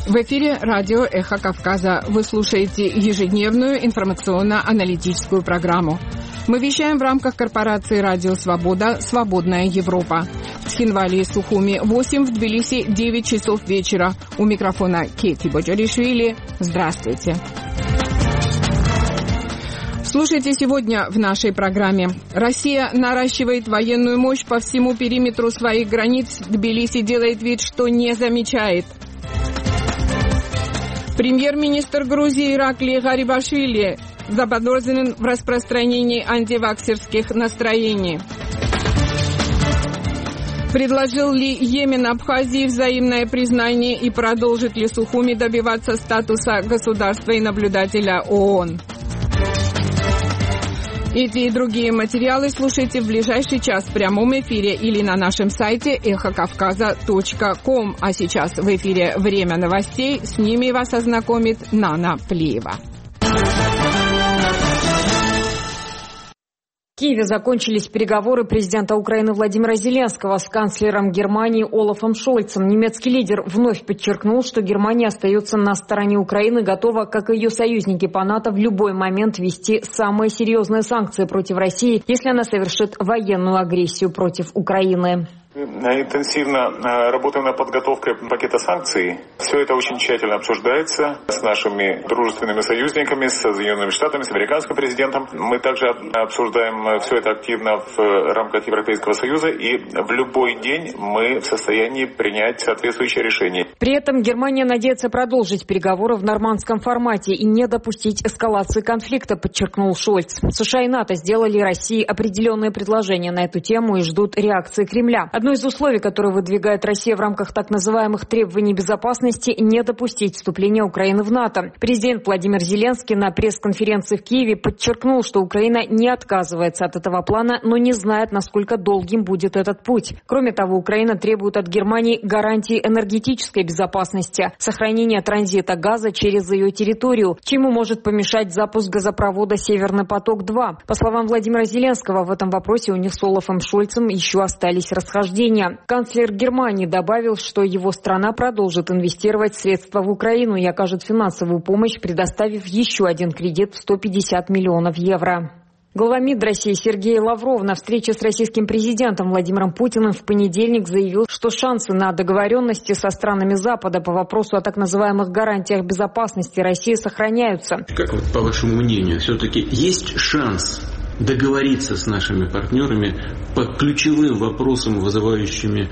В эфире радио «Эхо Кавказа». Вы слушаете ежедневную информационно-аналитическую программу. Мы вещаем в рамках корпорации «Радио Свобода. Свободная Европа». В Тхинвале и Сухуми 8, в Тбилиси 9 часов вечера. У микрофона Кети Боджаришвили. Здравствуйте. Слушайте сегодня в нашей программе. Россия наращивает военную мощь по всему периметру своих границ. Тбилиси делает вид, что не замечает. Премьер-министр Грузии Иракли Гарибашвили заподозрен в распространении антиваксерских настроений. Предложил ли Йемен Абхазии взаимное признание и продолжит ли Сухуми добиваться статуса государства и наблюдателя ООН? Эти и другие материалы слушайте в ближайший час в прямом эфире или на нашем сайте эхокавказа.ком. А сейчас в эфире «Время новостей». С ними вас ознакомит Нана Плиева. В Киеве закончились переговоры президента Украины Владимира Зеленского с канцлером Германии Олафом Шольцем. Немецкий лидер вновь подчеркнул, что Германия остается на стороне Украины, готова, как и ее союзники по НАТО, в любой момент ввести самые серьезные санкции против России, если она совершит военную агрессию против Украины. Интенсивно работаем над подготовкой пакета санкций. Все это очень тщательно обсуждается с нашими дружественными союзниками, с Соединенными Штатами, с американским президентом. Мы также обсуждаем все это активно в рамках Европейского Союза, и в любой день мы в состоянии принять соответствующее решение. При этом Германия надеется продолжить переговоры в нормандском формате и не допустить эскалации конфликта, подчеркнул Шольц. США и НАТО сделали России определенные предложения на эту тему и ждут реакции Кремля. Одно из условий, которые выдвигает Россия в рамках так называемых требований безопасности, не допустить вступления Украины в НАТО. Президент Владимир Зеленский на пресс-конференции в Киеве подчеркнул, что Украина не отказывается от этого плана, но не знает, насколько долгим будет этот путь. Кроме того, Украина требует от Германии гарантии энергетической безопасности, сохранения транзита газа через ее территорию, чему может помешать запуск газопровода «Северный поток-2». По словам Владимира Зеленского, в этом вопросе у них с Олафом Шольцем еще остались расхождения. Канцлер Германии добавил, что его страна продолжит инвестировать средства в Украину и окажет финансовую помощь, предоставив еще один кредит в 150 миллионов евро. Глава МИД России Сергей Лавров на встрече с российским президентом Владимиром Путиным в понедельник заявил, что шансы на договоренности со странами Запада по вопросу о так называемых гарантиях безопасности России сохраняются. Как по вашему мнению, все-таки есть шанс договориться с нашими партнерами по ключевым вопросам, вызывающими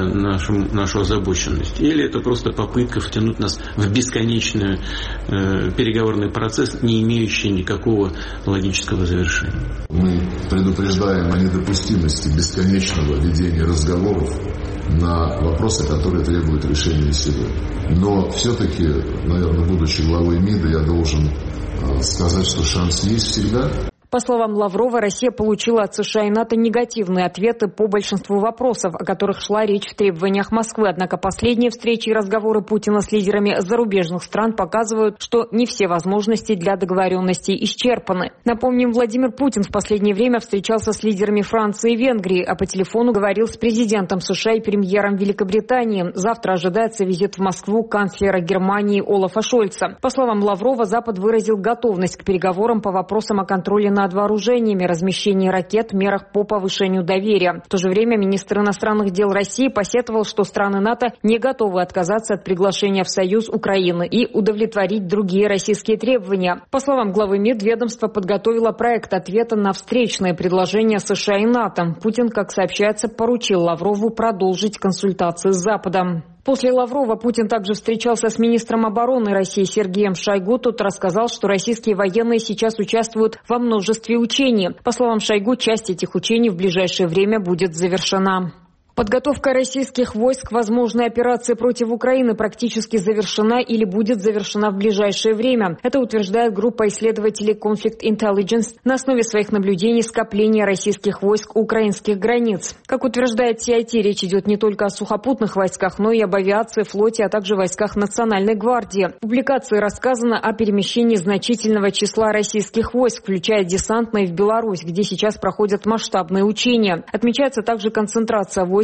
нашу озабоченность? Или это просто попытка втянуть нас в бесконечный переговорный процесс, не имеющий никакого логического завершения? Мы предупреждаем о недопустимости бесконечного ведения разговоров на вопросы, которые требуют решения сегодня. Но все-таки, наверное, будучи главой МИДа, я должен сказать, что шанс есть всегда. По словам Лаврова, Россия получила от США и НАТО негативные ответы по большинству вопросов, о которых шла речь в требованиях Москвы. Однако последние встречи и разговоры Путина с лидерами зарубежных стран показывают, что не все возможности для договоренностей исчерпаны. Напомним, Владимир Путин в последнее время встречался с лидерами Франции и Венгрии, а по телефону говорил с президентом США и премьером Великобритании. Завтра ожидается визит в Москву канцлера Германии Олафа Шольца. По словам Лаврова, Запад выразил готовность к переговорам по вопросам о контроле над вооружениями, размещении ракет, мерах по повышению доверия. В то же время министр иностранных дел России посетовал, что страны НАТО не готовы отказаться от приглашения в Союз Украины и удовлетворить другие российские требования. По словам главы МИД, ведомство подготовило проект ответа на встречные предложения США и НАТО. Путин, как сообщается, поручил Лаврову продолжить консультации с Западом. После Лаврова Путин также встречался с министром обороны России Сергеем Шойгу. Тот рассказал, что российские военные сейчас участвуют во множестве учений. По словам Шойгу, часть этих учений в ближайшее время будет завершена. Подготовка российских войск к возможной операции против Украины практически завершена или будет завершена в ближайшее время. Это утверждает группа исследователей Conflict Intelligence на основе своих наблюдений скопления российских войск у украинских границ. Как утверждает CIT, речь идет не только о сухопутных войсках, но и об авиации, флоте, а также войсках Национальной гвардии. В публикации рассказано о перемещении значительного числа российских войск, включая десантные, в Беларусь, где сейчас проходят масштабные учения. Отмечается также концентрация войск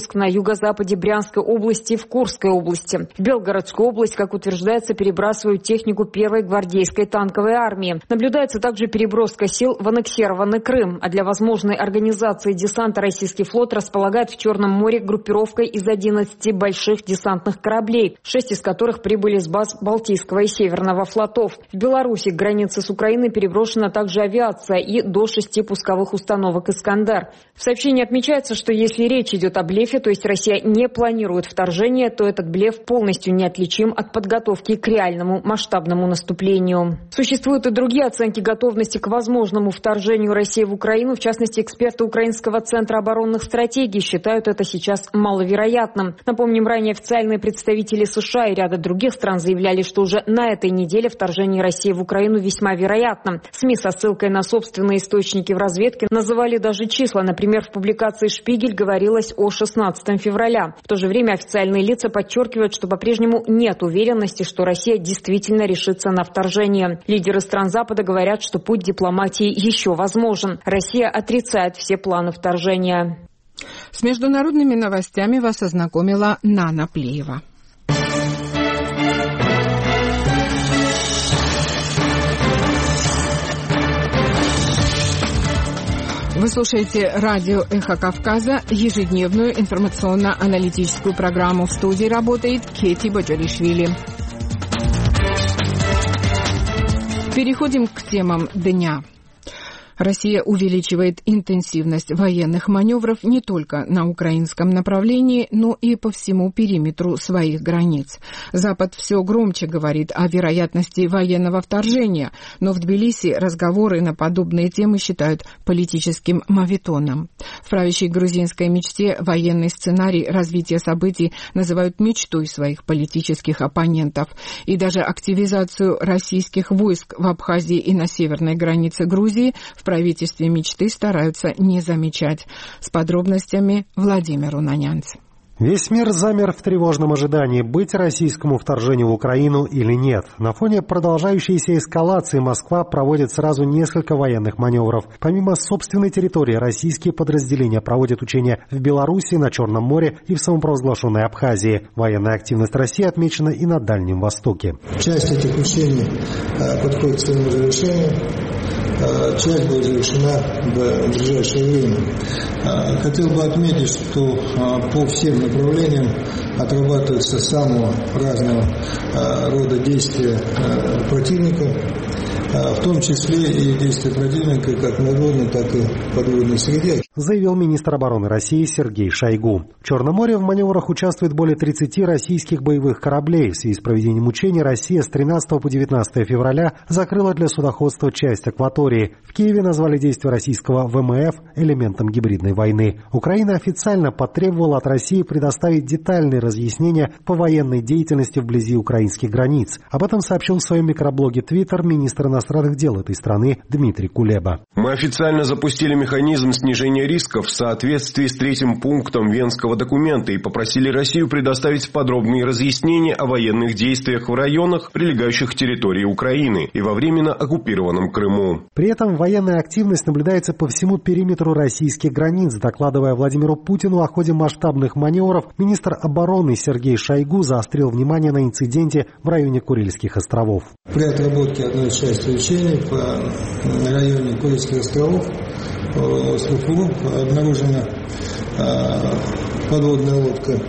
войск на юго-западе Брянской области и в Курской области. В Белгородскую область, как утверждается, перебрасывают технику 1-й гвардейской танковой армии. Наблюдается также переброска сил в аннексированный Крым. А для возможной организации десанта российский флот располагает в Черном море группировкой из 11 больших десантных кораблей, 6 из которых прибыли с баз Балтийского и Северного флотов. В Беларуси к границе с Украиной переброшена также авиация и до 6 пусковых установок «Искандер». В сообщении отмечается, что если речь идет о блефе, то есть Россия не планирует вторжение, то этот блеф полностью неотличим от подготовки к реальному масштабному наступлению. Существуют и другие оценки готовности к возможному вторжению России в Украину. В частности, эксперты Украинского центра оборонных стратегий считают это сейчас маловероятным. Напомним, ранее официальные представители США и ряда других стран заявляли, что уже на этой неделе вторжение России в Украину весьма вероятно. СМИ со ссылкой на собственные источники в разведке называли даже числа. Например, в публикации «Шпигель» говорилось о 16 февраля. В то же время официальные лица подчеркивают, что по-прежнему нет уверенности, что Россия действительно решится на вторжение. Лидеры стран Запада говорят, что путь дипломатии еще возможен. Россия отрицает все планы вторжения. С международными новостями вас ознакомила Нана Плиева. Вы слушаете радио «Эхо Кавказа», ежедневную информационно-аналитическую программу. В студии работает Кети Боджаришвили. Переходим к темам дня. Россия увеличивает интенсивность военных маневров не только на украинском направлении, но и по всему периметру своих границ. Запад все громче говорит о вероятности военного вторжения, но в Тбилиси разговоры на подобные темы считают политическим моветоном. В правящей грузинской мечте военный сценарий развития событий называют мечтой своих политических оппонентов. И даже активизацию российских войск в Абхазии и на северной границе Грузии в правительстве мечты стараются не замечать. С подробностями Владимир Унанянц. Весь мир замер в тревожном ожидании, быть российскому вторжению в Украину или нет. На фоне продолжающейся эскалации Москва проводит сразу несколько военных маневров. Помимо собственной территории, российские подразделения проводят учения в Беларуси, на Черном море и в самопровозглашенной Абхазии. Военная активность России отмечена и на Дальнем Востоке. Часть этих учений подходит к своему завершению. Часть будет завершена в ближайшее время. Хотел бы отметить, что по всем направлениям отрабатываются самого разного рода действия противника, в том числе и действия противника как в надводной, так и в подводной среде, заявил министр обороны России Сергей Шойгу. В Черном море в маневрах участвует более 30 российских боевых кораблей. В связи с проведением учений Россия с 13 по 19 февраля закрыла для судоходства часть акватории. В Киеве назвали действия российского ВМФ элементом гибридной войны. Украина официально потребовала от России предоставить детальные разъяснения по военной деятельности вблизи украинских границ. Об этом сообщил в своем микроблоге Twitter министр иностранных дел этой страны Дмитрий Кулеба. Мы официально запустили механизм снижения рисков в соответствии с 3-м пунктом Венского документа и попросили Россию предоставить подробные разъяснения о военных действиях в районах, прилегающих к территории Украины и во временно оккупированном Крыму. При этом военная активность наблюдается по всему периметру российских границ. Докладывая Владимиру Путину о ходе масштабных маневров, министр обороны Сергей Шойгу заострил внимание на инциденте в районе Курильских островов. При отработке одной части учений в районе Курильских островов, остров Уру, обнаружена подводная лодка,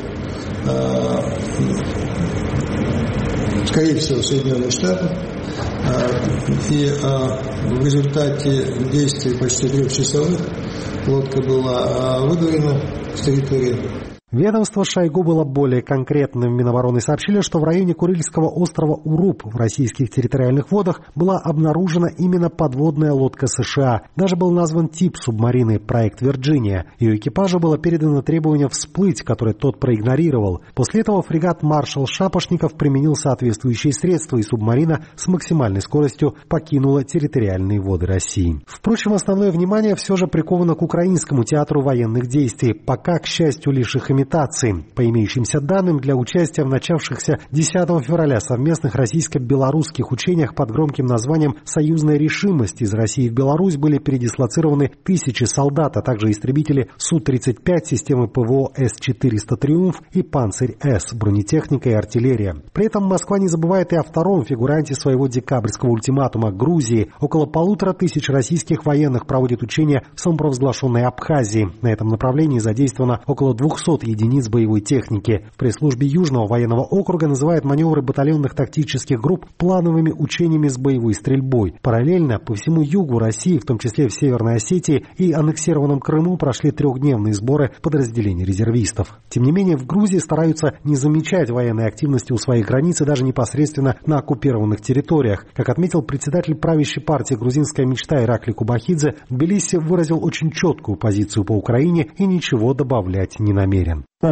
скорее всего, Соединенных Штатов. И в результате действий почти 3-часовых лодка была выдворена с территории. Ведомство Шойгу было более конкретным. Минобороны сообщили, что в районе Курильского острова Уруп в российских территориальных водах была обнаружена именно подводная лодка США. Даже был назван тип субмарины «Проект Вирджиния». Ее экипажу было передано требование всплыть, которое тот проигнорировал. После этого фрегат «Маршал Шапошников» применил соответствующие средства, и субмарина с максимальной скоростью покинула территориальные воды России. Впрочем, основное внимание все же приковано к украинскому театру военных действий. Пока, к счастью, лишь их имена компрометации. По имеющимся данным, для участия в начавшихся 10 февраля совместных российско-белорусских учениях под громким названием «Союзная решимость» из России в Беларусь были передислоцированы тысячи солдат, а также истребители Су-35, системы ПВО С-400 «Триумф» и «Панцирь-С», бронетехника и артиллерия. При этом Москва не забывает и о втором фигуранте своего декабрьского ультиматума — Грузии. Около 1500 российских военных проводят учения в самопровозглашенной Абхазии. На этом направлении задействовано около 200 единиц боевой техники. В пресс-службе Южного военного округа называют маневры батальонных тактических групп плановыми учениями с боевой стрельбой. Параллельно по всему югу России, в том числе в Северной Осетии и аннексированном Крыму, прошли трехдневные сборы подразделений резервистов. Тем не менее, в Грузии стараются не замечать военной активности у своих границ и даже непосредственно на оккупированных территориях. Как отметил председатель правящей партии «Грузинская мечта» Иракли Кубахидзе, Тбилиси выразил очень четкую позицию по Украине и ничего добавлять не намерен. В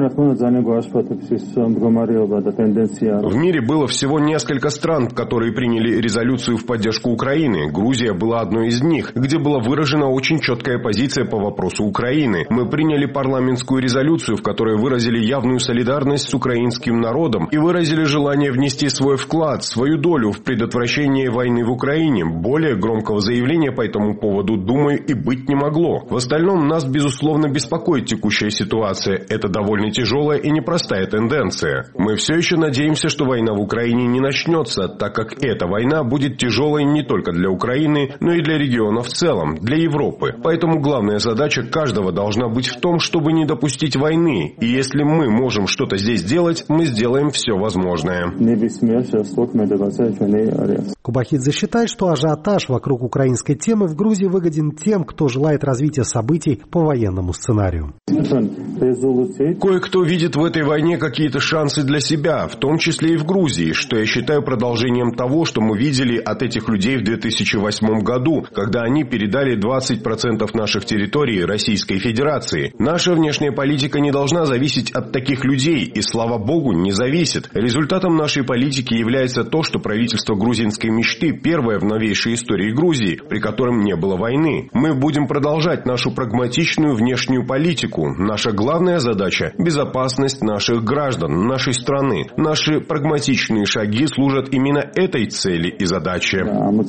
мире было всего несколько стран, которые приняли резолюцию в поддержку Украины. Грузия была одной из них, где была выражена очень четкая позиция по вопросу Украины. Мы приняли парламентскую резолюцию, в которой выразили явную солидарность с украинским народом и выразили желание внести свой вклад, свою долю в предотвращение войны в Украине. Более громкого заявления по этому поводу, думаю, и быть не могло. В остальном нас, безусловно, беспокоит текущая ситуация. Это довольно тяжелая и непростая тенденция. Мы все еще надеемся, что война в Украине не начнется, так как эта война будет тяжелой не только для Украины, но и для региона в целом, для Европы. Поэтому главная задача каждого должна быть в том, чтобы не допустить войны. И если мы можем что-то здесь делать, мы сделаем все возможное. Кубахидзе считает, что ажиотаж вокруг украинской темы в Грузии выгоден тем, кто желает развития событий по военному сценарию. Кое-кто видит в этой войне какие-то шансы для себя, в том числе и в Грузии, что я считаю продолжением того, что мы видели от этих людей в 2008 году, когда они передали 20% наших территорий Российской Федерации. Наша внешняя политика не должна зависеть от таких людей, и, слава богу, не зависит. Результатом нашей политики является то, что правительство грузинской мечты первое в новейшей истории Грузии, при котором не было войны. Мы будем продолжать нашу прагматичную внешнюю политику. Наша главная задача – безопасность наших граждан, нашей страны. Наши прагматичные шаги служат именно этой цели и задаче.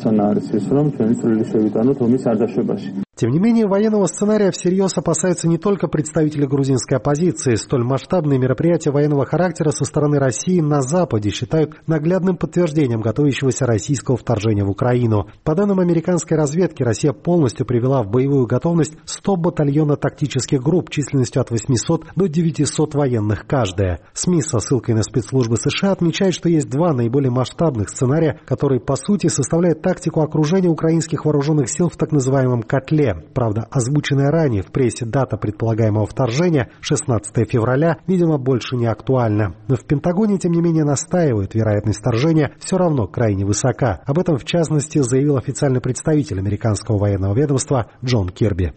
Тем не менее, военного сценария всерьез опасаются не только представители грузинской оппозиции. Столь масштабные мероприятия военного характера со стороны России на Западе считают наглядным подтверждением готовящегося российского вторжения в Украину. По данным американской разведки, Россия полностью привела в боевую готовность 100 батальонно-тактических групп численностью от 800 до 900 военных каждая. СМИ со ссылкой на спецслужбы США отмечают, что есть два наиболее масштабных сценария, которые, по сути, составляют тактику окружения украинских вооруженных сил в так называемом «котле». Правда, озвученная ранее в прессе дата предполагаемого вторжения, 16 февраля, видимо, больше не актуальна. Но в Пентагоне, тем не менее, настаивают, вероятность вторжения все равно крайне высока. Об этом, в частности, заявил официальный представитель американского военного ведомства Джон Кирби.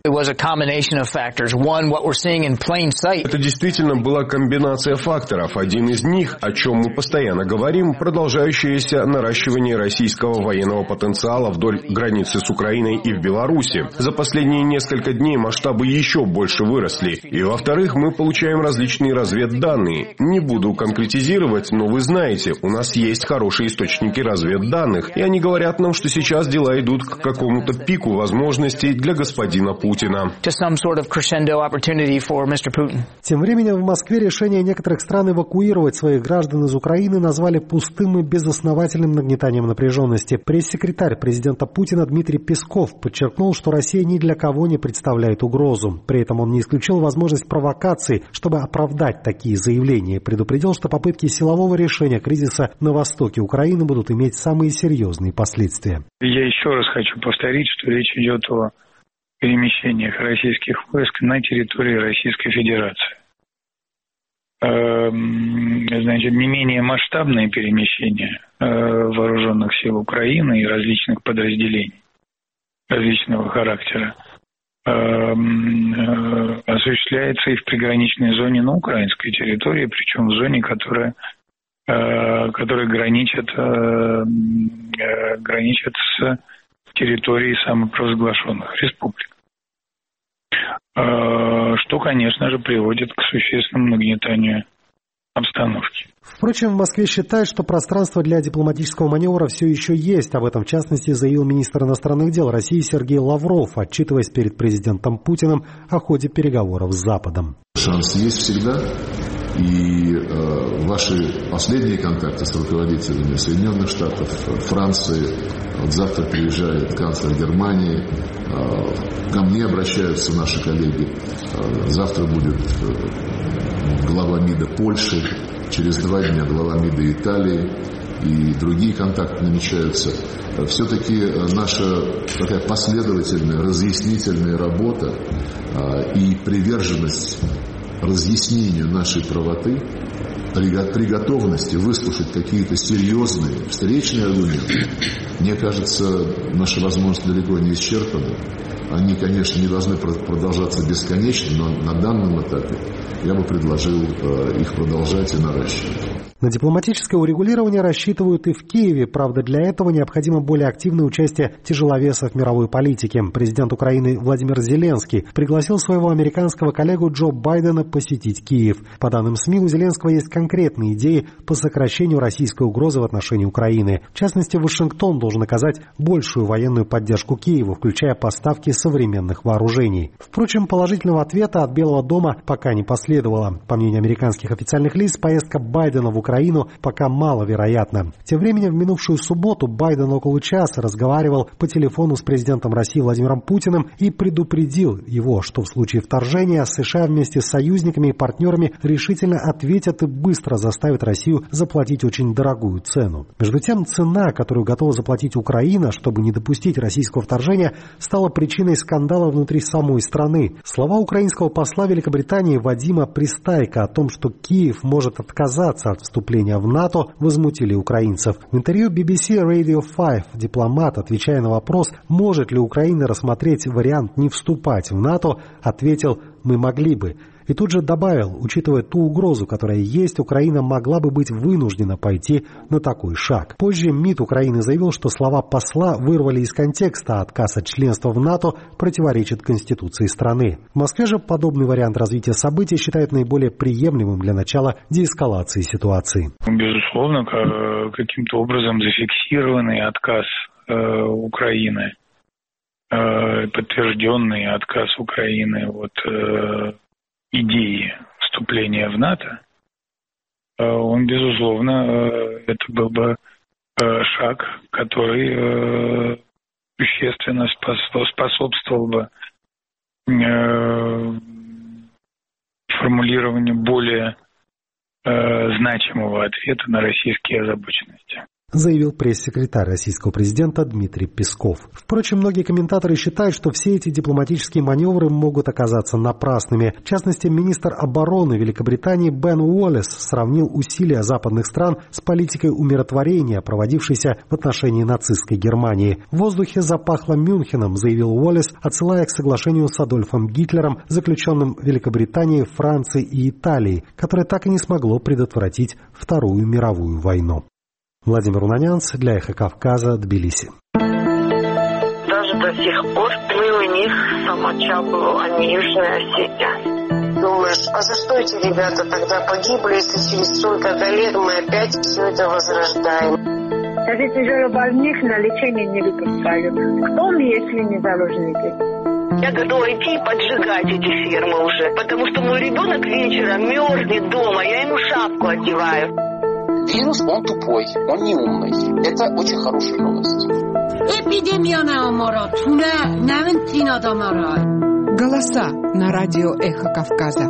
Это действительно была комбинация факторов. Один из них, о чем мы постоянно говорим, продолжающееся наращивание российского военного потенциала вдоль границы с Украиной и в Беларуси. За последние несколько дней масштабы еще больше выросли. И, во-вторых, мы получаем различные разведданные. Не буду конкретизировать, но вы знаете, у нас есть хорошие источники разведданных. И они говорят нам, что сейчас дела идут к какому-то пику возможностей для господина Путина. Тем временем в Москве решение некоторых стран эвакуировать своих граждан из Украины назвали пустым и безосновательным нагнетанием напряженности. Пресс-секретарь президента Путина Дмитрий Песков подчеркнул, что Россия ни для кого не представляет угрозу. При этом он не исключил возможность провокаций, чтобы оправдать такие заявления. Предупредил, что попытки силового решения кризиса на востоке Украины будут иметь самые серьезные последствия. Я еще раз хочу повторить, что речь идет о перемещениях российских войск на территории Российской Федерации. Значит, не менее масштабные перемещения вооруженных сил Украины и различных подразделений различного характера осуществляется и в приграничной зоне на украинской территории, причем в зоне, которая граничит с территорией самопровозглашенных республик. Что конечно же, приводит к существенному нагнетанию обстановки. Впрочем, в Москве считают, что пространство для дипломатического маневра все еще есть. Об этом, в частности, заявил министр иностранных дел России Сергей Лавров, отчитываясь перед президентом Путиным о ходе переговоров с Западом. Шанс есть всегда. И ваши последние контакты с руководителями Соединенных Штатов, Франции, вот завтра приезжает канцлер Германии, ко мне обращаются наши коллеги, завтра будет глава МИДа Польши, через 2 дня глава МИДа Италии и другие контакты намечаются. Все-таки наша такая последовательная, разъяснительная работа и приверженность разъяснению нашей правоты, при готовности выслушать какие-то серьезные встречные аргументы, мне кажется, наши возможности далеко не исчерпаны. Они, конечно, не должны продолжаться бесконечно, но на данном этапе я бы предложил их продолжать и наращивать. На дипломатическое урегулирование рассчитывают и в Киеве. Правда, для этого необходимо более активное участие тяжеловесов мировой политики. Президент Украины Владимир Зеленский пригласил своего американского коллегу Джо Байдена посетить Киев. По данным СМИ, у Зеленского есть конкретные идеи по сокращению российской угрозы в отношении Украины. В частности, Вашингтон должен оказать большую военную поддержку Киеву, включая поставки современных вооружений. Впрочем, положительного ответа от Белого дома пока не последовало. По мнению американских официальных лиц, поездка Байдена в Украину пока маловероятна. Тем временем в минувшую субботу Байден около часа разговаривал по телефону с президентом России Владимиром Путиным и предупредил его, что в случае вторжения США вместе с союзниками и партнерами решительно ответят и быстро заставят Россию заплатить очень дорогую цену. Между тем, цена, которую готова заплатить Украина, чтобы не допустить российского вторжения, стала причиной скандала внутри самой страны. Слова украинского посла Великобритании Вадима Пристайка о том, что Киев может отказаться от вступления в НАТО, возмутили украинцев. В интервью BBC Radio 5 дипломат, отвечая на вопрос, может ли Украина рассмотреть вариант не вступать в НАТО, ответил: «Мы могли бы». И тут же добавил, учитывая ту угрозу, которая есть, Украина могла бы быть вынуждена пойти на такой шаг. Позже МИД Украины заявил, что слова посла вырвали из контекста, а отказ от членства в НАТО противоречит Конституции страны. В Москве же подобный вариант развития событий считают наиболее приемлемым для начала деэскалации ситуации. Безусловно, каким-то образом зафиксированный отказ Украины, подтвержденный отказ Украины от идеи вступления в НАТО, он, безусловно, это был бы шаг, который существенно способствовал бы формулированию более значимого ответа на российские озабоченности, заявил пресс-секретарь российского президента Дмитрий Песков. Впрочем, многие комментаторы считают, что все эти дипломатические маневры могут оказаться напрасными. В частности, министр обороны Великобритании Бен Уоллес сравнил усилия западных стран с политикой умиротворения, проводившейся в отношении нацистской Германии. В воздухе запахло Мюнхеном, заявил Уоллес, отсылая к соглашению с Адольфом Гитлером, заключенным Великобританией, Францией и Италией, которое так и не смогло предотвратить Вторую мировую войну. Владимир Унанянц для «Эхо Кавказа», Тбилиси. Даже до сих пор мы у них самочапывал, а не Южная Осетия. Думаешь, а за что эти ребята тогда погибли, если через столько-то лет мы опять все это возрождаем? Даже тяжелобольных на лечение не выпускают. Кто мы, если не заложники? Я готова идти и поджигать эти фирмы уже, потому что мой ребенок вечером мерзнет дома, я ему шапку одеваю. Вирус, он тупой, он не умный. Это очень хорошая новость. Голоса на радио «Эхо Кавказа».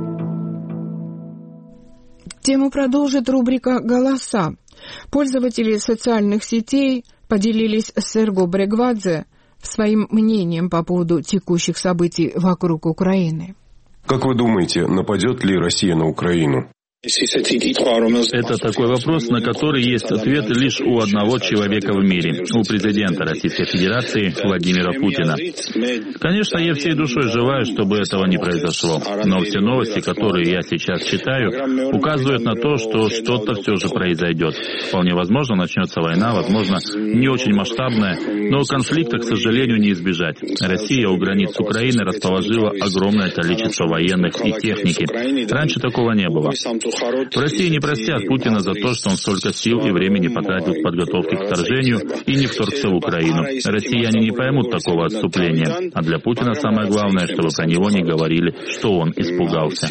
Тему продолжит рубрика «Голоса». Пользователи социальных сетей поделились с Серго Брегвадзе своим мнением по поводу текущих событий вокруг Украины. Как вы думаете, нападет ли Россия на Украину? Это такой вопрос, на который есть ответ лишь у одного человека в мире, у президента Российской Федерации Владимира Путина. Конечно, я всей душой желаю, чтобы этого не произошло, но все новости, которые я сейчас читаю, указывают на то, что что-то все же произойдет. Вполне возможно, начнется война, возможно, не очень масштабная, но конфликта, к сожалению, не избежать. Россия у границ Украины расположила огромное количество военных и техники. Раньше такого не было. В России не простят Путина за то, что он столько сил и времени потратил в подготовке к вторжению и не вторгся в Украину. Россияне не поймут такого отступления. А для Путина самое главное, чтобы про него не говорили, что он испугался.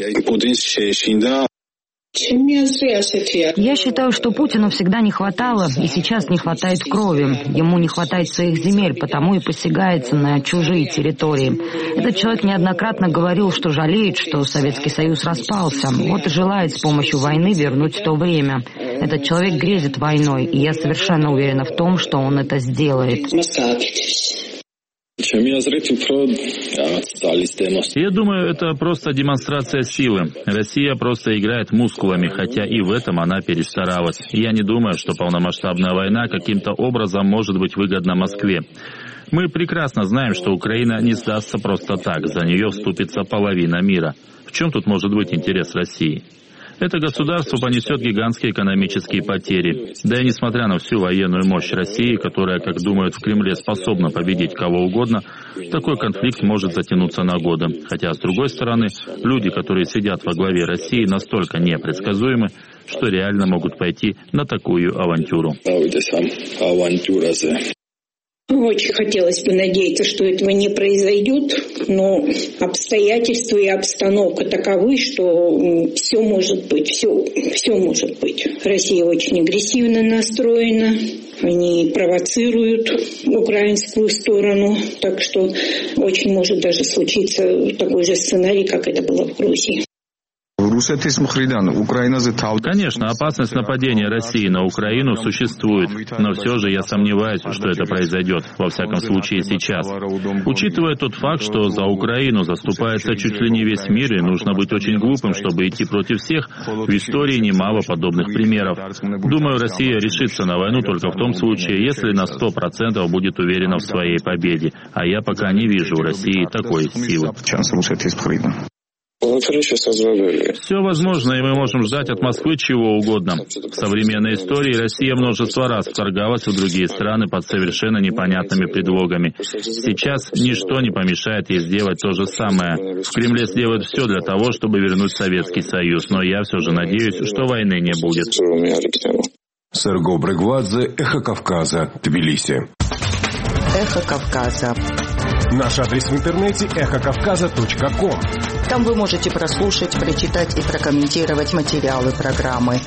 Я считаю, что Путину всегда не хватало, и сейчас не хватает крови. Ему не хватает своих земель, потому и посягается на чужие территории. Этот человек неоднократно говорил, что жалеет, что Советский Союз распался. Вот и желает с помощью войны вернуть то время. Этот человек грезит войной, и я совершенно уверена в том, что он это сделает. Я думаю, это просто демонстрация силы. Россия просто играет мускулами, хотя и в этом она перестаралась. Я не думаю, что полномасштабная война каким-то образом может быть выгодна Москве. Мы прекрасно знаем, что Украина не сдастся просто так, за нее вступится половина мира. В чем тут может быть интерес России? Это государство понесет гигантские экономические потери. Да и несмотря на всю военную мощь России, которая, как думают в Кремле, способна победить кого угодно, такой конфликт может затянуться на годы. Хотя, с другой стороны, люди, которые сидят во главе России, настолько непредсказуемы, что реально могут пойти на такую авантюру. Очень хотелось бы надеяться, что этого не произойдет, но обстоятельства и обстановка таковы, что все может быть, все может быть. Россия очень агрессивно настроена, они провоцируют украинскую сторону, так что очень может даже случиться такой же сценарий, как это было в Грузии. Конечно, опасность нападения России на Украину существует, но все же я сомневаюсь, что это произойдет, во всяком случае сейчас. Учитывая тот факт, что за Украину заступается чуть ли не весь мир, и нужно быть очень глупым, чтобы идти против всех, в истории немало подобных примеров. Думаю, Россия решится на войну только в том случае, если на 100% будет уверена в своей победе, а я пока не вижу у России такой силы. Все возможно, и мы можем ждать от Москвы чего угодно. В современной истории Россия множество раз вторгалась в другие страны под совершенно непонятными предлогами. Сейчас ничто не помешает ей сделать то же самое. В Кремле сделают все для того, чтобы вернуть Советский Союз, но я все же надеюсь, что войны не будет. Серго Брегвадзе, Эхо Кавказа, Тбилиси. Эхо Кавказа. Наш адрес в интернете эхокавказа.ком. Там вы можете прослушать, прочитать и прокомментировать материалы программы.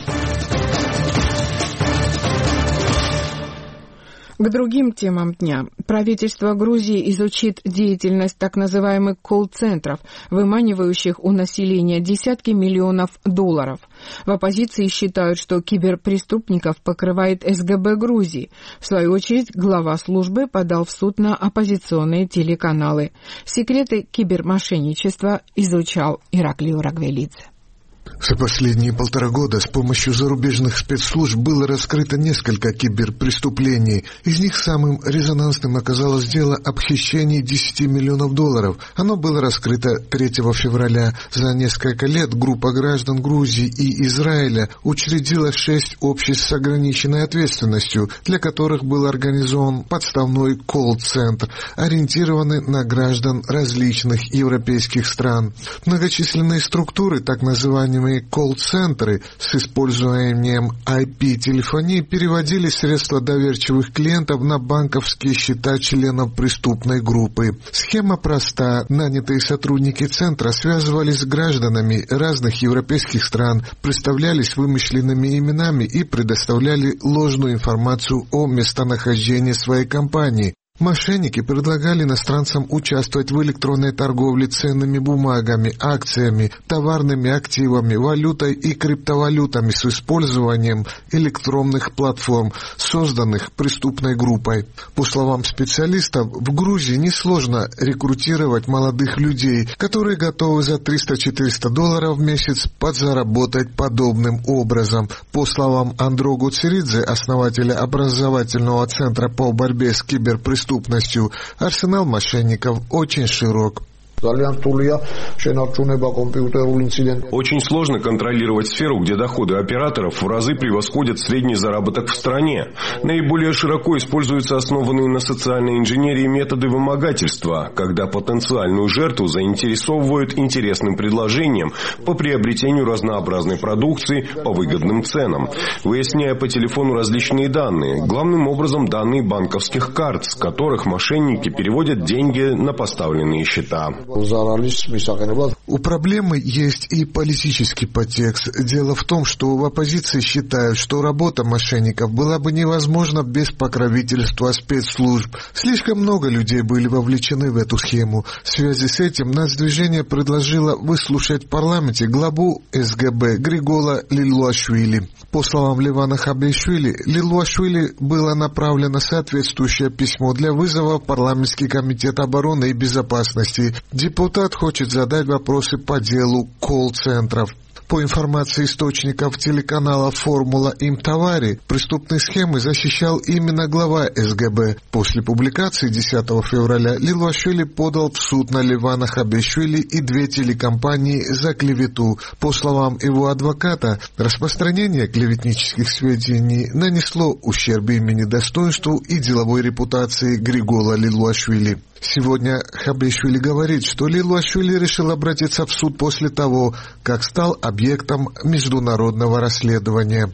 К другим темам дня. Правительство Грузии изучит деятельность так называемых колл-центров, выманивающих у населения десятки миллионов долларов. В оппозиции считают, что киберпреступников покрывает СГБ Грузии. В свою очередь, глава службы подал в суд на оппозиционные телеканалы. Секреты кибермошенничества изучал Ираклий Рагвелидзе. За последние 1,5 года с помощью зарубежных спецслужб было раскрыто несколько киберпреступлений. Из них самым резонансным оказалось дело об хищении 10 миллионов долларов. Оно было раскрыто 3 февраля. За несколько лет группа граждан Грузии и Израиля учредила 6 обществ с ограниченной ответственностью, для которых был организован подставной колл-центр, ориентированный на граждан различных европейских стран. Многочисленные структуры, так называемые колл-центры с использованием IP-телефонии переводили средства доверчивых клиентов на банковские счета членов преступной группы. Схема проста. Нанятые сотрудники центра связывались с гражданами разных европейских стран, представлялись вымышленными именами и предоставляли ложную информацию о местонахождении своей компании. Мошенники предлагали иностранцам участвовать в электронной торговле ценными бумагами, акциями, товарными активами, валютой и криптовалютами с использованием электронных платформ, созданных преступной группой. По словам специалистов, в Грузии несложно рекрутировать молодых людей, которые готовы за $300-400 в месяц подзаработать подобным образом. По словам Андро Гуцеридзе, основателя образовательного центра по борьбе с киберпреступностью, арсенал мошенников очень широк. Очень сложно контролировать сферу, где доходы операторов в разы превосходят средний заработок в стране. Наиболее широко используются основанные на социальной инженерии методы вымогательства, когда потенциальную жертву заинтересовывают интересным предложением по приобретению разнообразной продукции по выгодным ценам, выясняя по телефону различные данные, главным образом данные банковских карт, с которых мошенники переводят деньги на поставленные счета. У проблемы есть и политический подтекст. Дело в том, что в оппозиции считают, что работа мошенников была бы невозможна без покровительства спецслужб. Слишком много людей были вовлечены в эту схему. В связи с этим Нацдвижение предложило выслушать в парламенте главу СГБ Григола Лилуашвили. По словам Левана Хабишвили, Лилуашвили было направлено соответствующее письмо для вызова в парламентский комитет обороны и безопасности. Депутат хочет задать вопросы по делу колл-центров. По информации источников телеканала «Формула Имтавари», преступные схемы защищал именно глава СГБ. После публикации 10 февраля Лилуашвили подал в суд на Левана Хабишвили и 2 телекомпании за клевету. По словам его адвоката, распространение клеветнических сведений нанесло ущерб имени, достоинству и деловой репутации Григола Лилуашвили. Сегодня Хабишвили говорит, что Лилуашвили решил обратиться в суд после того, как стал объектом международного расследования.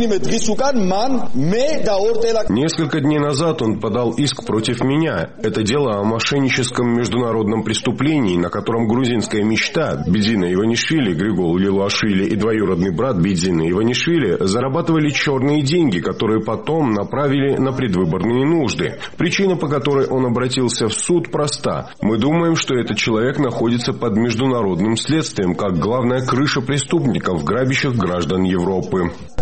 Несколько дней назад он подал иск против меня. Это дело о мошенническом международном преступлении, на котором грузинская мечта Бедзина Иванишвили, Григол Лилуашвили и двоюродный брат Бедзина Иванишвили зарабатывали черные деньги, которые потом направили на предвыборные нужды. Причина, по которой он обратился в суд, проста. Мы думаем, что этот человек находится под международным следствием, как главная крыша преступников, грабящих граждан Европы. В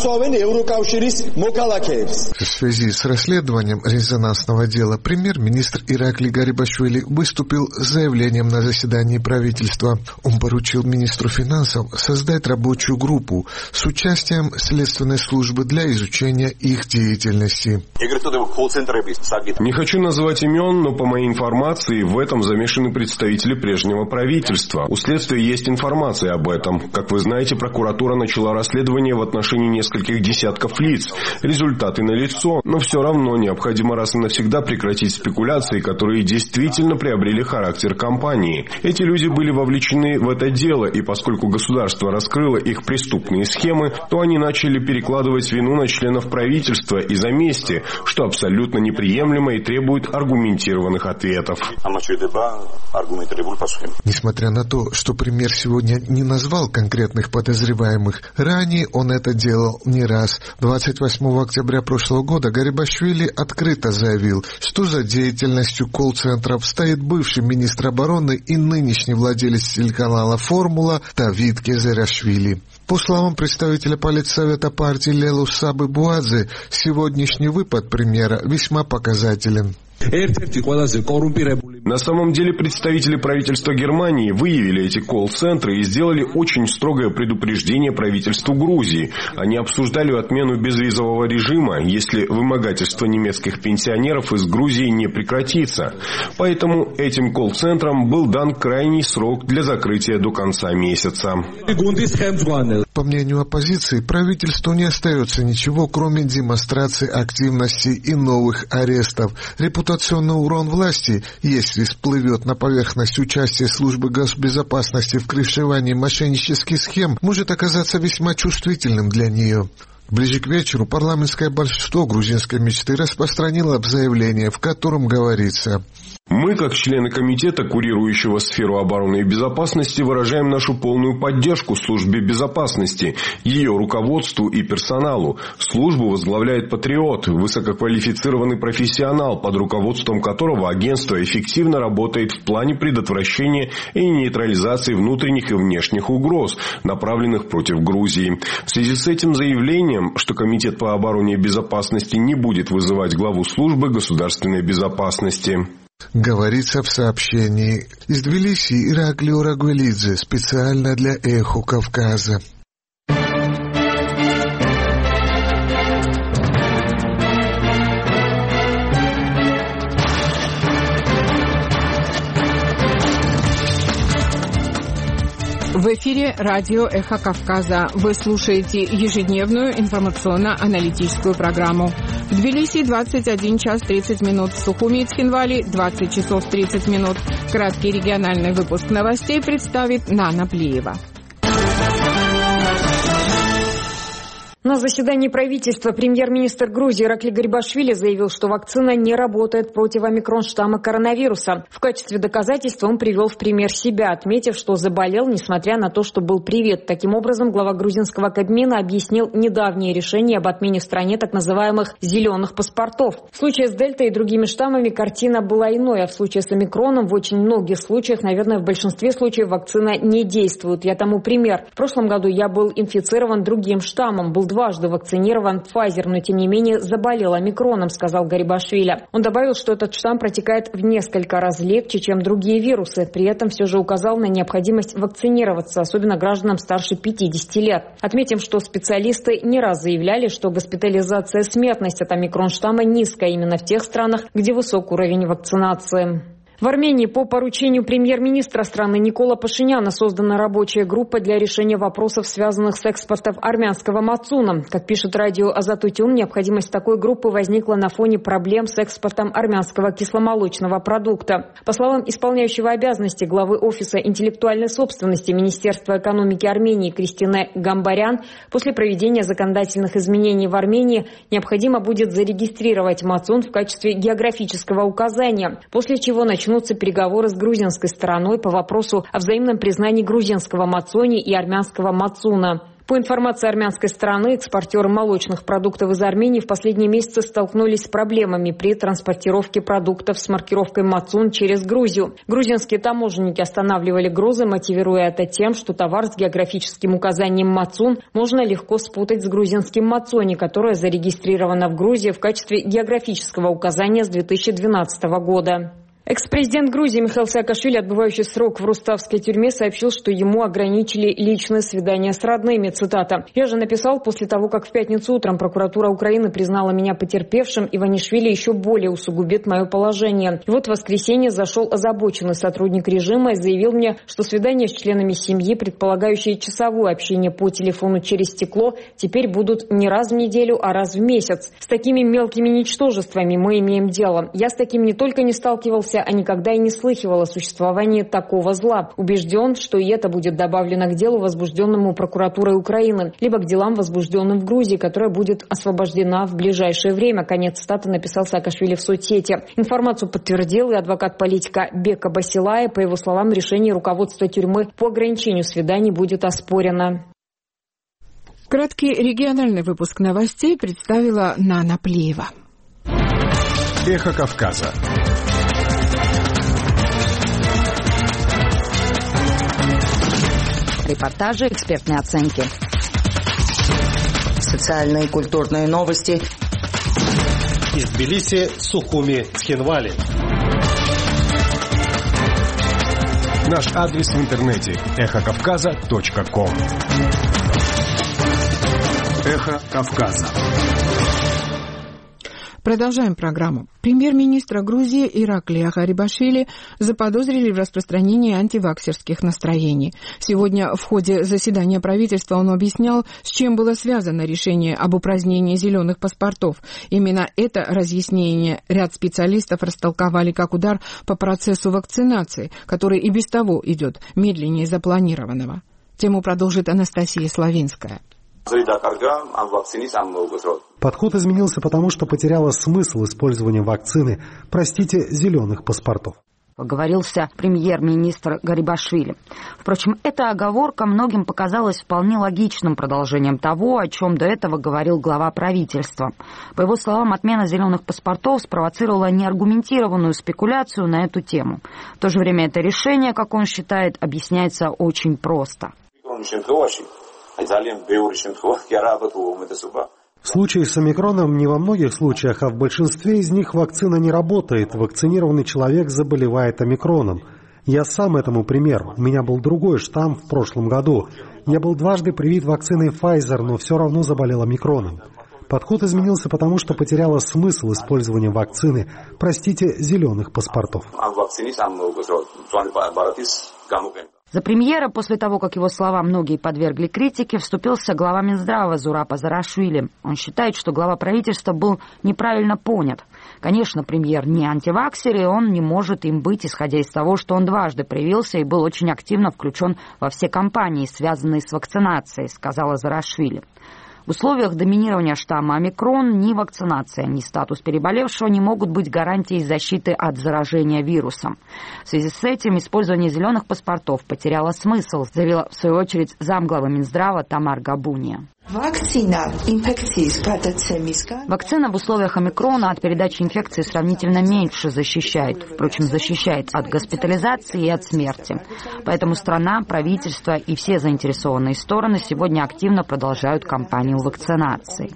связи с расследованием резонансного дела премьер-министр Иракли Гарибашвили выступил с заявлением на заседании правительства. Он поручил министру финансов создать рабочую группу с участием следственной службы для изучения их деятельности. Не хочу называть имен, но по моей информации в этом замешаны представители прежнего правительства. У следствия есть информация об этом. Как вы знаете, прокуратура начала расследование в отношении нескольких десятков лиц. Результаты налицо, но все равно необходимо раз и навсегда прекратить спекуляции, которые действительно приобрели характер кампании. Эти люди были вовлечены в это дело, и поскольку государство раскрыло их преступные схемы, то они начали перекладывать вину на членов правительства из-за мести, что абсолютно неприемлемо и требует аргументированных ответов. Несмотря на то, что премьер сегодня не назвал конкретных подозреваемых, ранее он это делал не раз. 28 октября прошлого года Гарибашвили открыто заявил, что за деятельностью колл-центров стоит бывший министр обороны и нынешний владелец телеканала «Формула» Давид Кезерашвили. По словам представителя политсовета партии Лелу Сабы Буадзе, сегодняшний выпад премьера весьма показателен. На самом деле представители правительства Германии выявили эти колл-центры и сделали очень строгое предупреждение правительству Грузии. Они обсуждали отмену безвизового режима, если вымогательство немецких пенсионеров из Грузии не прекратится. Поэтому этим колл-центрам был дан крайний срок для закрытия до конца месяца. По мнению оппозиции, правительству не остается ничего, кроме демонстрации активности и новых арестов. Репутационный урон власти, если всплывет на поверхность участие службы госбезопасности в крышевании мошеннических схем, может оказаться весьма чувствительным для нее. Ближе к вечеру парламентское большинство грузинской мечты распространило заявление, в котором говорится: «Мы, как члены комитета, курирующего сферу обороны и безопасности, выражаем нашу полную поддержку службе безопасности, ее руководству и персоналу. Службу возглавляет патриот, высококвалифицированный профессионал, под руководством которого агентство эффективно работает в плане предотвращения и нейтрализации внутренних и внешних угроз, направленных против Грузии». В связи с этим заявлением, что Комитет по обороне и безопасности не будет вызывать главу службы государственной безопасности. Говорится в сообщении из Тбилиси Ираклио Рагвелидзе специально для «Эхо Кавказа». В эфире радио «Эхо Кавказа». Вы слушаете ежедневную информационно-аналитическую программу. В Тбилиси 21 час 30 минут, в Сухуми и Цхинвали 20 часов 30 минут. Краткий региональный выпуск новостей представит Нана Плиева. На заседании правительства премьер-министр Грузии Иракли Гарибашвили заявил, что вакцина не работает против омикрон-штамма коронавируса. В качестве доказательства он привел в пример себя, отметив, что заболел, несмотря на то, что был привит. Таким образом, глава грузинского Кабмина объяснил недавнее решение об отмене в стране так называемых «зеленых паспортов». В случае с дельтой и другими штаммами картина была иной, а в случае с омикроном в очень многих случаях, наверное, в большинстве случаев вакцина не действует. Я тому пример. В прошлом году я был инфицирован другим штаммом, был дважды вакцинирован Pfizer, но тем не менее заболел омикроном, сказал Гарибашвили. Он добавил, что этот штамм протекает в несколько раз легче, чем другие вирусы. При этом все же указал на необходимость вакцинироваться, особенно гражданам старше 50 лет. Отметим, что специалисты не раз заявляли, что госпитализация и смертность от омикрон-штамма низкая именно в тех странах, где высок уровень вакцинации. В Армении по поручению премьер-министра страны Никола Пашиняна создана рабочая группа для решения вопросов, связанных с экспортом армянского мацуна. Как пишет радио Азатутюн, необходимость такой группы возникла на фоне проблем с экспортом армянского кисломолочного продукта. По словам исполняющего обязанности главы Офиса интеллектуальной собственности Министерства экономики Армении Кристины Гамбарян, после проведения законодательных изменений в Армении необходимо будет зарегистрировать мацун в качестве географического указания, после чего начнутся переговоры с грузинской стороной по вопросу о взаимном признании грузинского мацони и армянского мацуна. По информации армянской стороны, экспортеры молочных продуктов из Армении в последние месяцы столкнулись с проблемами при транспортировке продуктов с маркировкой «Мацун» через Грузию. Грузинские таможенники останавливали грузы, мотивируя это тем, что товар с географическим указанием «Мацун» можно легко спутать с грузинским «Мацони», которое зарегистрировано в Грузии в качестве географического указания с 2012 года. Экс-президент Грузии Михаил Саакашвили, отбывающий срок в руставской тюрьме, сообщил, что ему ограничили личное свидание с родными. Цитата. «Я же написал, после того, как в пятницу утром прокуратура Украины признала меня потерпевшим, Иванишвили еще более усугубит мое положение. И вот в воскресенье зашел озабоченный сотрудник режима и заявил мне, что свидания с членами семьи, предполагающие часовое общение по телефону через стекло, теперь будут не раз в неделю, а раз в месяц. С такими мелкими ничтожествами мы имеем дело. Я с таким не только не сталкивался, а никогда и не слыхивал о существовании такого зла. Убежден, что и это будет добавлено к делу, возбужденному прокуратурой Украины, либо к делам, возбужденным в Грузии, которая будет освобождена в ближайшее время». Конец цитаты написал Саакашвили в соцсети. Информацию подтвердил и адвокат политика Бека Басилая. По его словам, решение руководства тюрьмы по ограничению свиданий будет оспорено. Краткий региональный выпуск новостей представила Нана Плиева. Эхо Кавказа. Репортажи, экспертные оценки. Социальные и культурные новости. Из Тбилиси, Сухуми, Цхинвали. Наш адрес в интернете эхокавказа.ком. Эхо Кавказа. Продолжаем программу. Премьер-министра Грузии Ираклия Гарибашвили заподозрили в распространении антиваксерских настроений. Сегодня в ходе заседания правительства он объяснял, с чем было связано решение об упразднении зеленых паспортов. Именно это разъяснение ряд специалистов растолковали как удар по процессу вакцинации, который и без того идет медленнее запланированного. Тему продолжит Анастасия Славинская. Подход изменился потому, что потеряло смысл использования вакцины, зеленых паспортов. Оговорился премьер-министр Гарибашвили. Впрочем, эта оговорка многим показалась вполне логичным продолжением того, о чем до этого говорил глава правительства. По его словам, отмена зеленых паспортов спровоцировала неаргументированную спекуляцию на эту тему. В то же время это решение, как он считает, объясняется очень просто. В случае с омикроном не во многих случаях, а в большинстве из них вакцина не работает. Вакцинированный человек заболевает омикроном. Я сам этому пример. У меня был другой штамм в прошлом году. Я был дважды привит вакциной Pfizer, но все равно заболел омикроном. Подход изменился потому, что потеряло смысл использования вакцины, зеленых паспортов. За премьера, после того, как его слова многие подвергли критике, вступился глава Минздрава Зураб Азарашвили. Он считает, что глава правительства был неправильно понят. Конечно, премьер не антиваксер, и он не может им быть, исходя из того, что он дважды привился и был очень активно включен во все кампании, связанные с вакцинацией, сказал Азарашвили. В условиях доминирования штамма омикрон ни вакцинация, ни статус переболевшего не могут быть гарантией защиты от заражения вирусом. В связи с этим использование зеленых паспортов потеряло смысл, заявила в свою очередь замглавы Минздрава Тамар Габуния. Вакцина в условиях омикрона от передачи инфекции сравнительно меньше защищает. Впрочем, защищает от госпитализации и от смерти. Поэтому страна, правительство и все заинтересованные стороны сегодня активно продолжают кампанию вакцинации.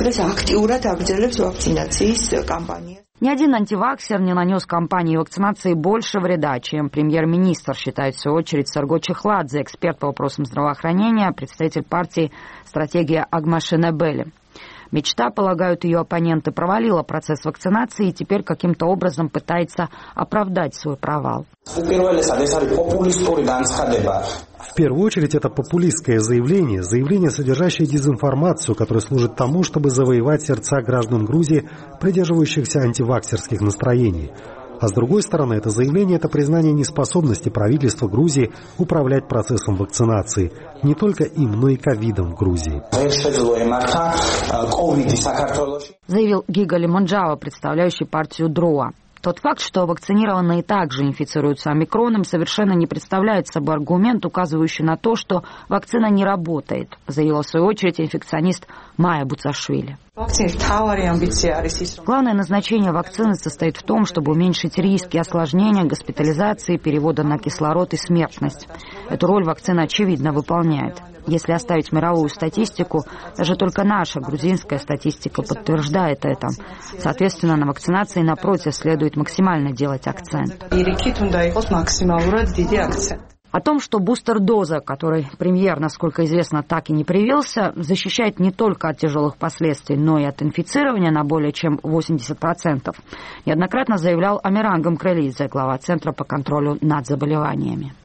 Ни один антиваксер не нанес кампании вакцинации больше вреда, чем премьер-министр, считает в свою очередь Сарго Чехладзе, эксперт по вопросам здравоохранения, представитель партии «Стратегия Агмашинебели». Мечта, полагают ее оппоненты, провалила процесс вакцинации и теперь каким-то образом пытается оправдать свой провал. В первую очередь это популистское заявление, содержащее дезинформацию, которое служит тому, чтобы завоевать сердца граждан Грузии, придерживающихся антиваксерских настроений. А с другой стороны, это заявление – это признание неспособности правительства Грузии управлять процессом вакцинации. Не только им, но и ковидом в Грузии. Заявил Гига Лимонджава, представляющий партию ДРОА. Тот факт, что вакцинированные также инфицируются омикроном, совершенно не представляет собой аргумент, указывающий на то, что вакцина не работает, заявила в свою очередь инфекционист Майя Буцашвили. Главное назначение вакцины состоит в том, чтобы уменьшить риски осложнения, госпитализации, перевода на кислород и смертность. Эту роль вакцина очевидно выполняет. Если оставить мировую статистику, даже только наша грузинская статистика подтверждает это. Соответственно, на вакцинации, напротив, следует максимально делать акцент. О том, что бустер-доза, которой премьер, насколько известно, так и не привился, защищает не только от тяжелых последствий, но и от инфицирования на более чем 80%, неоднократно заявлял Амиран Гамкрелидзе, глава Центра по контролю над заболеваниями.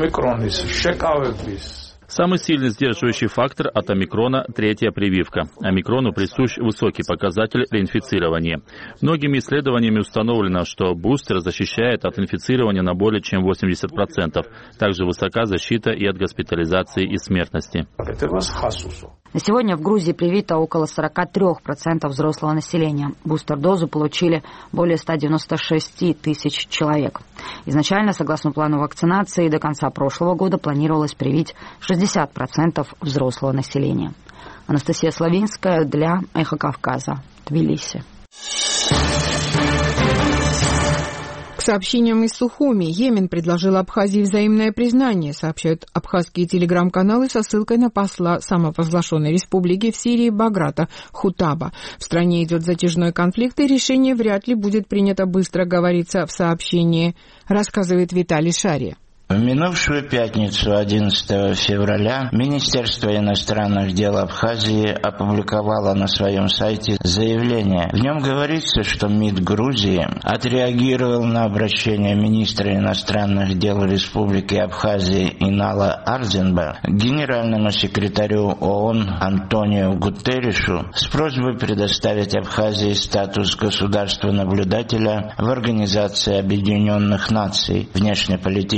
Самый сильный сдерживающий фактор от омикрона – третья прививка. Омикрону присущ высокий показатель реинфицирования. Многими исследованиями установлено, что бустер защищает от инфицирования на более чем 80%. Также высока защита и от госпитализации и смертности. На сегодня в Грузии привито около 43% взрослого населения. Бустер-дозу получили более 196 тысяч человек. Изначально, согласно плану вакцинации, до конца прошлого года планировалось привить 60% взрослого населения. Анастасия Славинская для «Эхо Кавказа», Тбилиси. К сообщениям из Сухуми, Йемен предложил Абхазии взаимное признание, сообщают абхазские телеграм-каналы со ссылкой на посла самопровозглашенной республики в Сирии Баграта Хутаба. В стране идет затяжной конфликт, и решение вряд ли будет принято быстро, говорится в сообщении, рассказывает Виталий Шария. В минувшую пятницу, 11 февраля, Министерство иностранных дел Абхазии опубликовало на своем сайте заявление. В нем говорится, что МИД Грузии отреагировал на обращение министра иностранных дел Республики Абхазии Инала Арзенба к генеральному секретарю ООН Антонио Гутерришу с просьбой предоставить Абхазии статус государства-наблюдателя в Организации Объединенных Наций, внешнеполитическое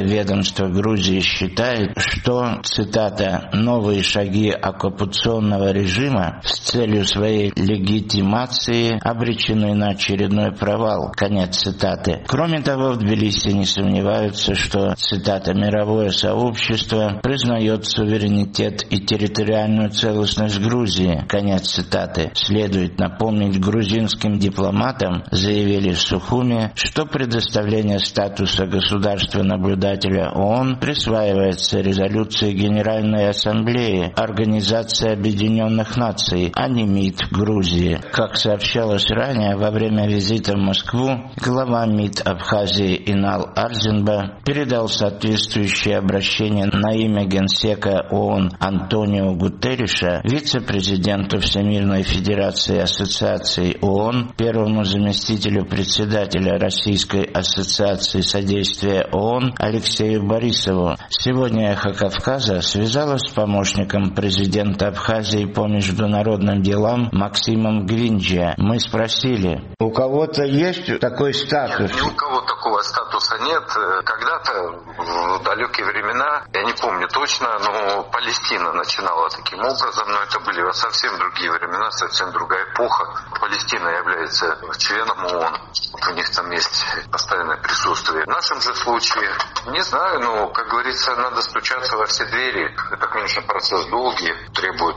ведомство Грузии считает, что, цитата, «новые шаги оккупационного режима с целью своей легитимации обречены на очередной провал». Конец цитаты. Кроме того, в Тбилиси не сомневаются, что, цитата, «мировое сообщество признает суверенитет и территориальную целостность Грузии». Конец цитаты. Следует напомнить грузинским дипломатам, заявили в Сухуме, что предоставление статуса государства-наблюдателя ООН присваивается резолюции Генеральной Ассамблеи Организации Объединенных Наций, а не МИД Грузии. Как сообщалось ранее, во время визита в Москву глава МИД Абхазии Инал Арзинба передал соответствующее обращение на имя генсека ООН Антонио Гутерриша вице-президенту Всемирной Федерации Ассоциаций ООН, первому заместителю председателя Российской Ассоциации Содействия ООН Алексею Борисову. Сегодня «Эхо Кавказа» связалась с помощником президента Абхазии по международным делам Максимом Гвинджия. Мы спросили: у кого-то есть такой статус? Нет, ни у кого такого статуса нет. Когда-то, в далекие времена, я не помню точно, но Палестина начинала таким образом, но это были совсем другие времена, совсем другая эпоха. Палестина является членом ООН. У них там есть постоянное присутствие. В нашем же случае, не знаю, но, как говорится, надо стучаться во все двери. Это, конечно, процесс долгий, требует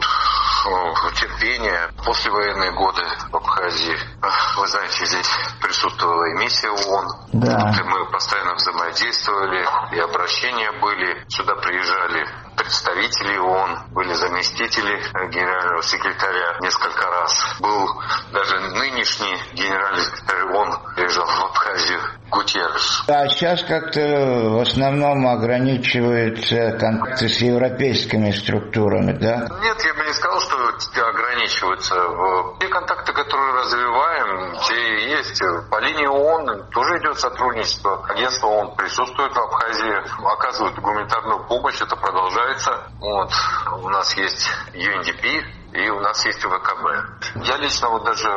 терпения. Послевоенные годы в Абхазии, вы знаете, здесь присутствовала и миссия ООН. Да. Мы постоянно взаимодействовали, и обращения были. Сюда приезжали представители ООН, были заместители генерального секретаря несколько раз. Был даже нынешний генеральный секретарь ООН, приезжал в Абхазию, Гутеррес. А сейчас как-то в основном ограничиваются контакты с европейскими структурами, да? Нет, я бы не сказал, что ограничиваются. Те контакты, которые развиваем, те и есть. По линии ООН тоже идет сотрудничество. Агентство ООН присутствует в Абхазии, оказывает гуманитарную помощь, это продолжается. Вот. У нас есть UNDP, и у нас есть ВКБ. Я лично вот даже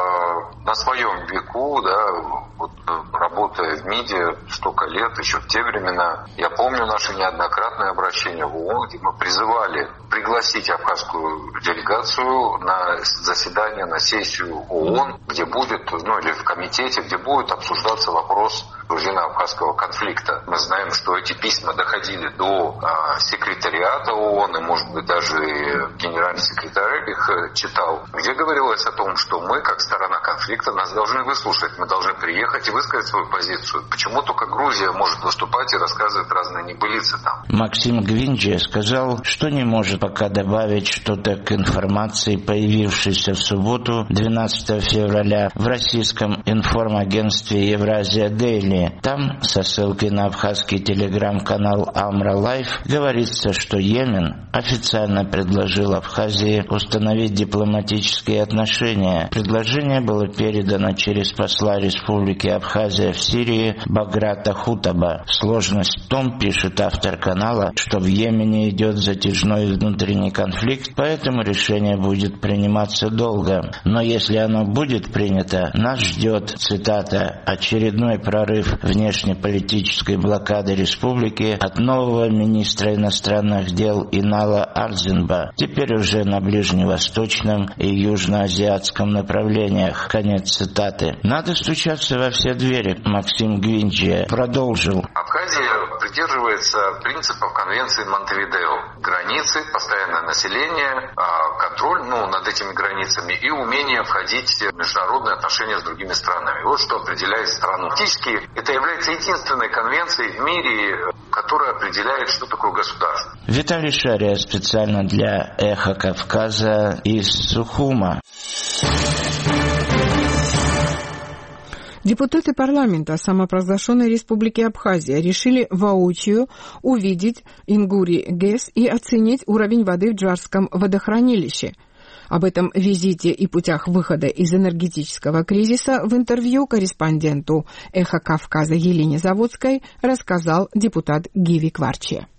на своем веку, да, вот, работая в МИДе столько лет, еще в те времена, я помню наши неоднократные обращения в ООН, где мы призывали пригласить абхазскую делегацию на заседание, на сессию ООН, где будет, ну или в комитете, где будет обсуждаться вопрос грузино-абхазского конфликта. Мы знаем, что эти письма доходили до секретариата ООН, и, может быть, даже генеральный секретарь их читал, где говорилось о том, что мы, как сторона конфликта, нас должны выслушать, мы должны приехать и высказать свою позицию. Почему только Грузия может выступать и рассказывать разные небылицы там? Максим Гвинджи сказал, что не может пока добавить что-то к информации, появившейся в субботу, 12 февраля, в российском информагентстве «Евразия Дейли». Там, со ссылкой на абхазский телеграм-канал «Амра Лайф», говорится, что Йемен официально предложил Абхазии установить дипломатические отношения. Предложение было передано через посла Республики Абхазия в Сирии Баграта Хутаба. Сложность в том, пишет автор канала, что в Йемене идет затяжной внутренний конфликт, поэтому решение будет приниматься долго. Но если оно будет принято, нас ждет, цитата, очередной прорыв внешнеполитической блокады республики от нового министра иностранных дел Инала Арзинба, теперь уже на ближневосточном и южноазиатском направлениях. Конец цитаты. Надо стучаться во все двери. Максим Гвинджи продолжил. Абхазия придерживается принципов конвенции Монтевидео. Границы, постоянное население, контроль над этими границами и умение входить в международные отношения с другими странами. Вот что определяет страну. Фактически это является единственной конвенцией в мире, которая определяет, что такое государство. Виталий Шария специально для «Эхо Кавказа» из Сухума. Депутаты парламента самопровозглашенной Республики Абхазия решили воочию увидеть Ингури ГЭС и оценить уровень воды в Джарском водохранилище. Об этом визите и путях выхода из энергетического кризиса в интервью корреспонденту «Эхо Кавказа» Елене Заводской рассказал депутат Гиви Кварчи.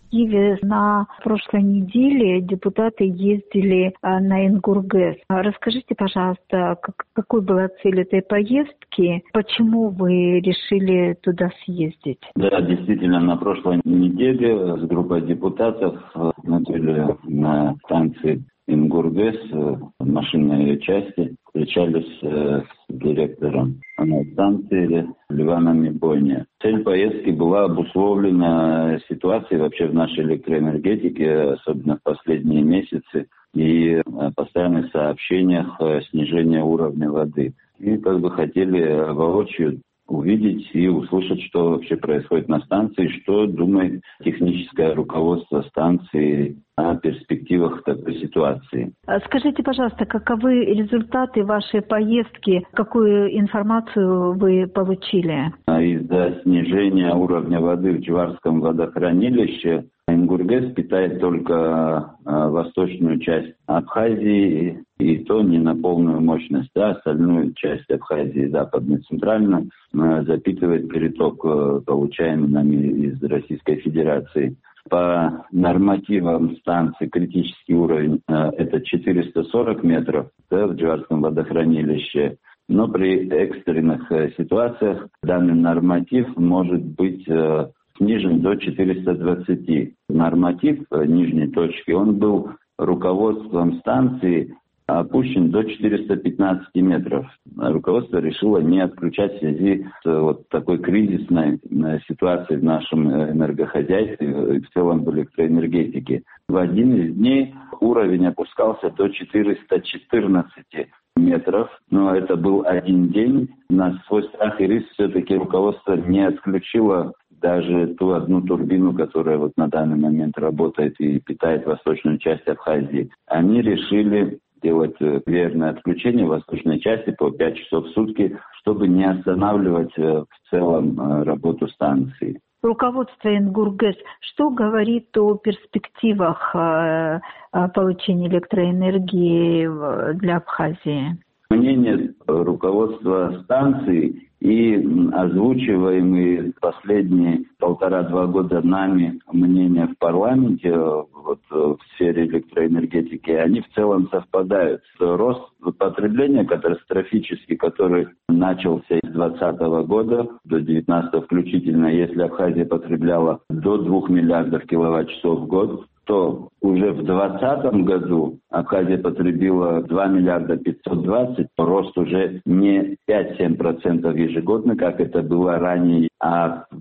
Киеве на прошлой неделе депутаты ездили на Ингургэс. Расскажите, пожалуйста, какой была цель этой поездки? Почему вы решили туда съездить? Да, действительно, на прошлой неделе с группой депутатов мы были на станции Ингургэс в машинной части, встречались с директором станции Ливаном Мибони. Цель поездки была обусловлена ситуацией вообще в нашей электроэнергетике, особенно в последние месяцы, и постоянных сообщениях снижения уровня воды. И хотели воочию увидеть и услышать, что вообще происходит на станции, что думает техническое руководство станции о перспективах такой ситуации. Скажите, пожалуйста, каковы результаты вашей поездки? Какую информацию вы получили? Из-за снижения уровня воды в Джварском водохранилище Ингургэс питает только восточную часть Абхазии, и то не на полную мощность, а остальную часть Абхазии, западную, центральную, запитывает переток, получаемый нами из Российской Федерации. По нормативам станции критический уровень это 440 метров в Джварском водохранилище, но при экстренных ситуациях данный норматив может быть снижен до 420. Норматив нижней точки, он был руководством станции опущен до 415 метров. Руководство решило не отключать в связи с такой кризисной ситуацией в нашем энергохозяйстве и в целом в электроэнергетике. В один из дней уровень опускался до 414 метров, но это был один день. На свой страх и риск все-таки руководство не отключило даже ту одну турбину, которая на данный момент работает и питает восточную часть Абхазии. Они решили делать верное отключение восточной части по 5 часов в сутки, чтобы не останавливать в целом работу станции. Руководство Ингургэс что говорит о перспективах получения электроэнергии для Абхазии? Мнение руководства станции и озвучиваемые последние 1,5-2 года нами мнения в парламенте в сфере электроэнергетики, они в целом совпадают. Рост потребления катастрофический, который начался с 2020 года до 2019 включительно, если Абхазия потребляла до 2 миллиардов киловатт-часов в год, то уже в 2020 году Абхазия потребила 2 миллиарда 520, рост уже не 5-7% ежегодно, как это было ранее, а в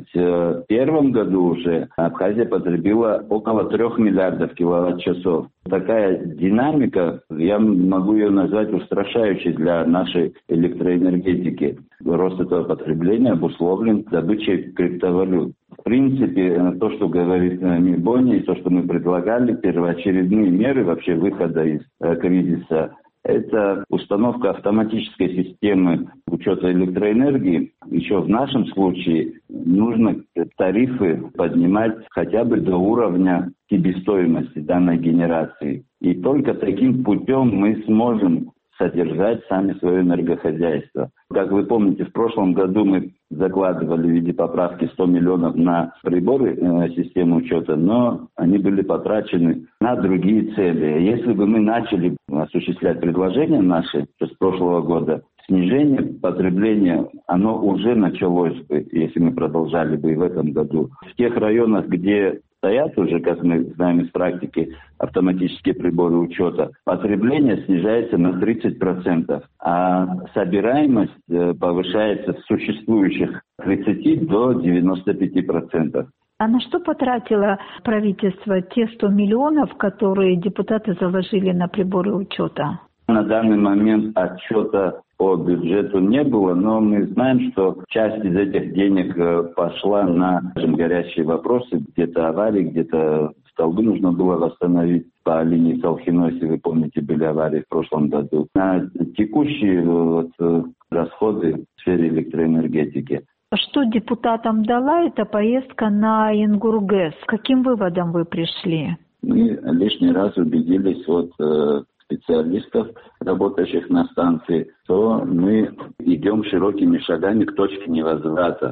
2021 году уже Абхазия потребила около 3 миллиардов киловатт-часов. Такая динамика, я могу ее назвать устрашающей для нашей электроэнергетики. Рост этого потребления обусловлен добычей криптовалют. В принципе, то, что говорит Мибони, и то, что мы предлагали, первоочередные меры вообще выхода из кризиса, это установка автоматической системы учета электроэнергии. Еще в нашем случае нужно тарифы поднимать хотя бы до уровня себестоимости данной генерации. И только таким путем мы сможем содержать сами свое энергохозяйство. Как вы помните, в прошлом году мы закладывали в виде поправки 100 миллионов на приборы системы учета, но они были потрачены на другие цели. Если бы мы начали осуществлять предложения наши с прошлого года, снижение потребления, оно уже началось бы, если мы продолжали бы и в этом году. В тех районах, где стоят уже, как мы знаем из практики, автоматические приборы учета, потребление снижается на 30%, а собираемость повышается с существующих 30 до 95%. А на что потратило правительство те 100 миллионов, которые депутаты заложили на приборы учета? На данный момент отчета по бюджету не было, но мы знаем, что часть из этих денег пошла на, скажем, горящие вопросы, где-то аварии, где-то столбы нужно было восстановить по линии Салхино, вы помните, были аварии в прошлом году. На текущие расходы в сфере электроэнергетики. Что депутатам дала эта поездка на Ингургэс? К каким выводам вы пришли? Мы лишний раз убедились специалистов, работающих на станции, то мы идем широкими шагами к точке невозврата.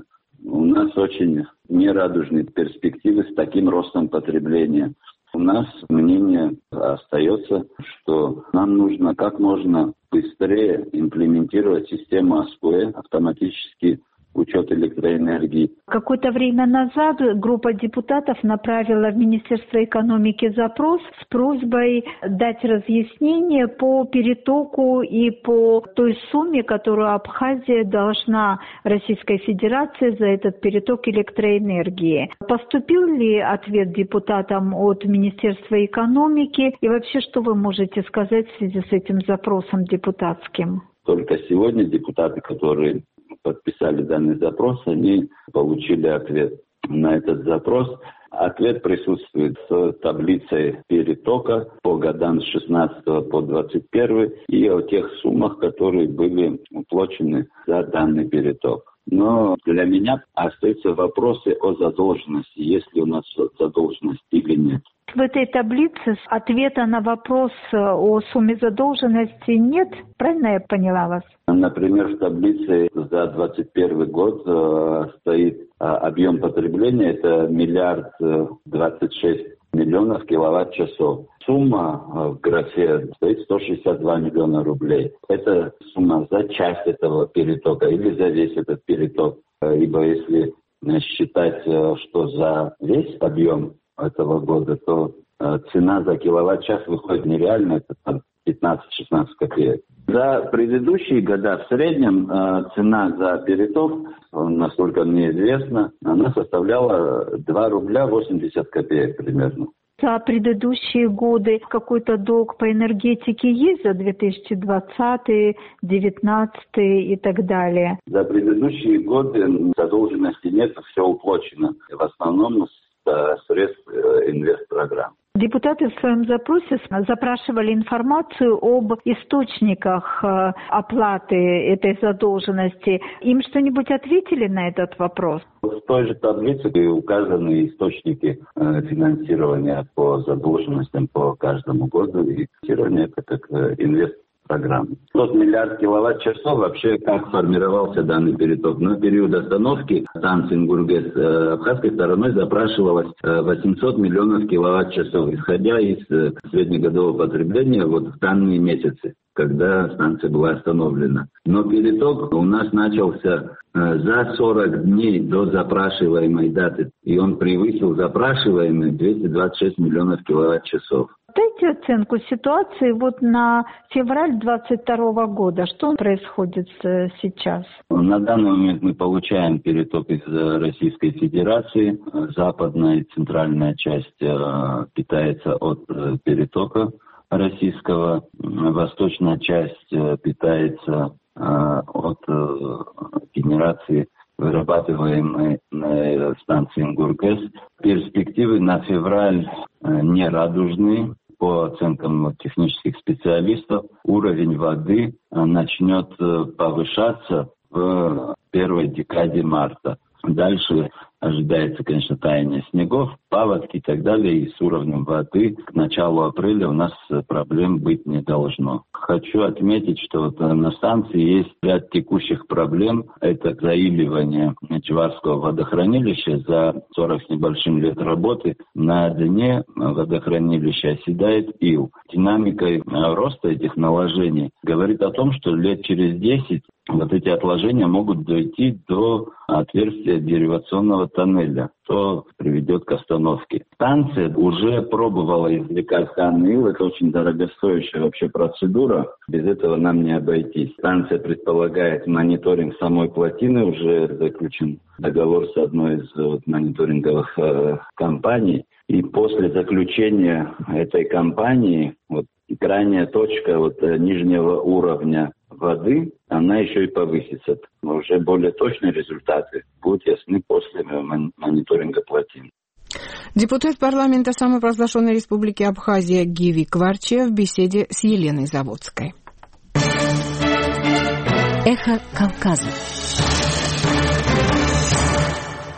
у нас очень нерадужные перспективы с таким ростом потребления. У нас мнение остается, что нам нужно как можно быстрее имплементировать систему АСПУЭ, автоматический учет электроэнергии. Какое-то время назад группа депутатов направила в Министерство экономики запрос с просьбой дать разъяснение по перетоку и по той сумме, которую Абхазия должна Российской Федерации за этот переток электроэнергии. Поступил ли ответ депутатам от Министерства экономики? И вообще, что вы можете сказать в связи с этим запросом депутатским? Только сегодня депутаты, которые подписали данный запрос, они получили ответ на этот запрос. Ответ присутствует с таблицей перетока по годам с 16 по 21 и о тех суммах, которые были уплачены за данный переток. Но для меня остаются вопросы о задолженности, есть ли у нас задолженность или нет. В этой таблице ответа на вопрос о сумме задолженности нет, правильно я поняла вас? Например, в таблице за 2021 год стоит объем потребления, это 1 026 миллионов киловатт-часов. Сумма в графе стоит 162 миллиона рублей. Это сумма за часть этого перетока или за весь этот переток. Ибо если считать, что за весь объем этого года, то цена за киловатт-час выходит нереально, это там 15-16 копеек. За предыдущие года в среднем цена за переток, насколько мне известно, она составляла 2 рубля 80 копеек примерно. За предыдущие годы какой-то долг по энергетике есть за 2020, 2019 и так далее? За предыдущие годы задолженности нет, все уплачено. В основном средств инвестпрограмм. Депутаты в своем запросе запрашивали информацию об источниках оплаты этой задолженности. Им что-нибудь ответили на этот вопрос? В той же таблице указаны источники финансирования по задолженностям по каждому году. И финансирование это как инвестпрограмма. Тот 1 миллиард киловатт-часов вообще как формировался данный переток. На период остановки станции Ингургес абхазской стороной запрашивалось 800 миллионов киловатт-часов, исходя из среднегодового потребления в данные месяцы, когда станция была остановлена. Но переток у нас начался за 40 дней до запрашиваемой даты, и он превысил запрашиваемые 226 миллионов киловатт-часов. Дайте оценку ситуации на февраль 2022 года. Что происходит сейчас? На данный момент мы получаем переток из Российской Федерации. Западная и центральная часть питается от перетока российского. Восточная часть питается от генерации, вырабатываемой на станции Ингургес. Перспективы на февраль нерадужные. По оценкам технических специалистов, уровень воды начнет повышаться в первой декаде марта. Дальше ожидается, конечно, таяние снегов, паводки и так далее. И с уровнем воды к началу апреля у нас проблем быть не должно. Хочу отметить, что на станции есть ряд текущих проблем. Это заиливание Чеварского водохранилища. За 40 с небольшим лет работы на дне водохранилища оседает ил. Динамикой роста этих наложений говорит о том, что лет через 10 эти отложения могут дойти до отверстия деривационного тоннеля, что приведет к остановке. Станция уже пробовала извлекать данный ил. Это очень дорогостоящая вообще процедура. Без этого нам не обойтись. Станция предполагает мониторинг самой плотины. Уже заключен договор с одной из мониторинговых компаний. И после заключения этой компании крайняя точка нижнего уровня воды, она еще и повысится. Но уже более точные результаты будут ясны после мониторинга плотин. Депутат парламента самопровозглашенной республики Абхазия Гиви Кварче в беседе с Еленой Заводской. Эхо Кавказа.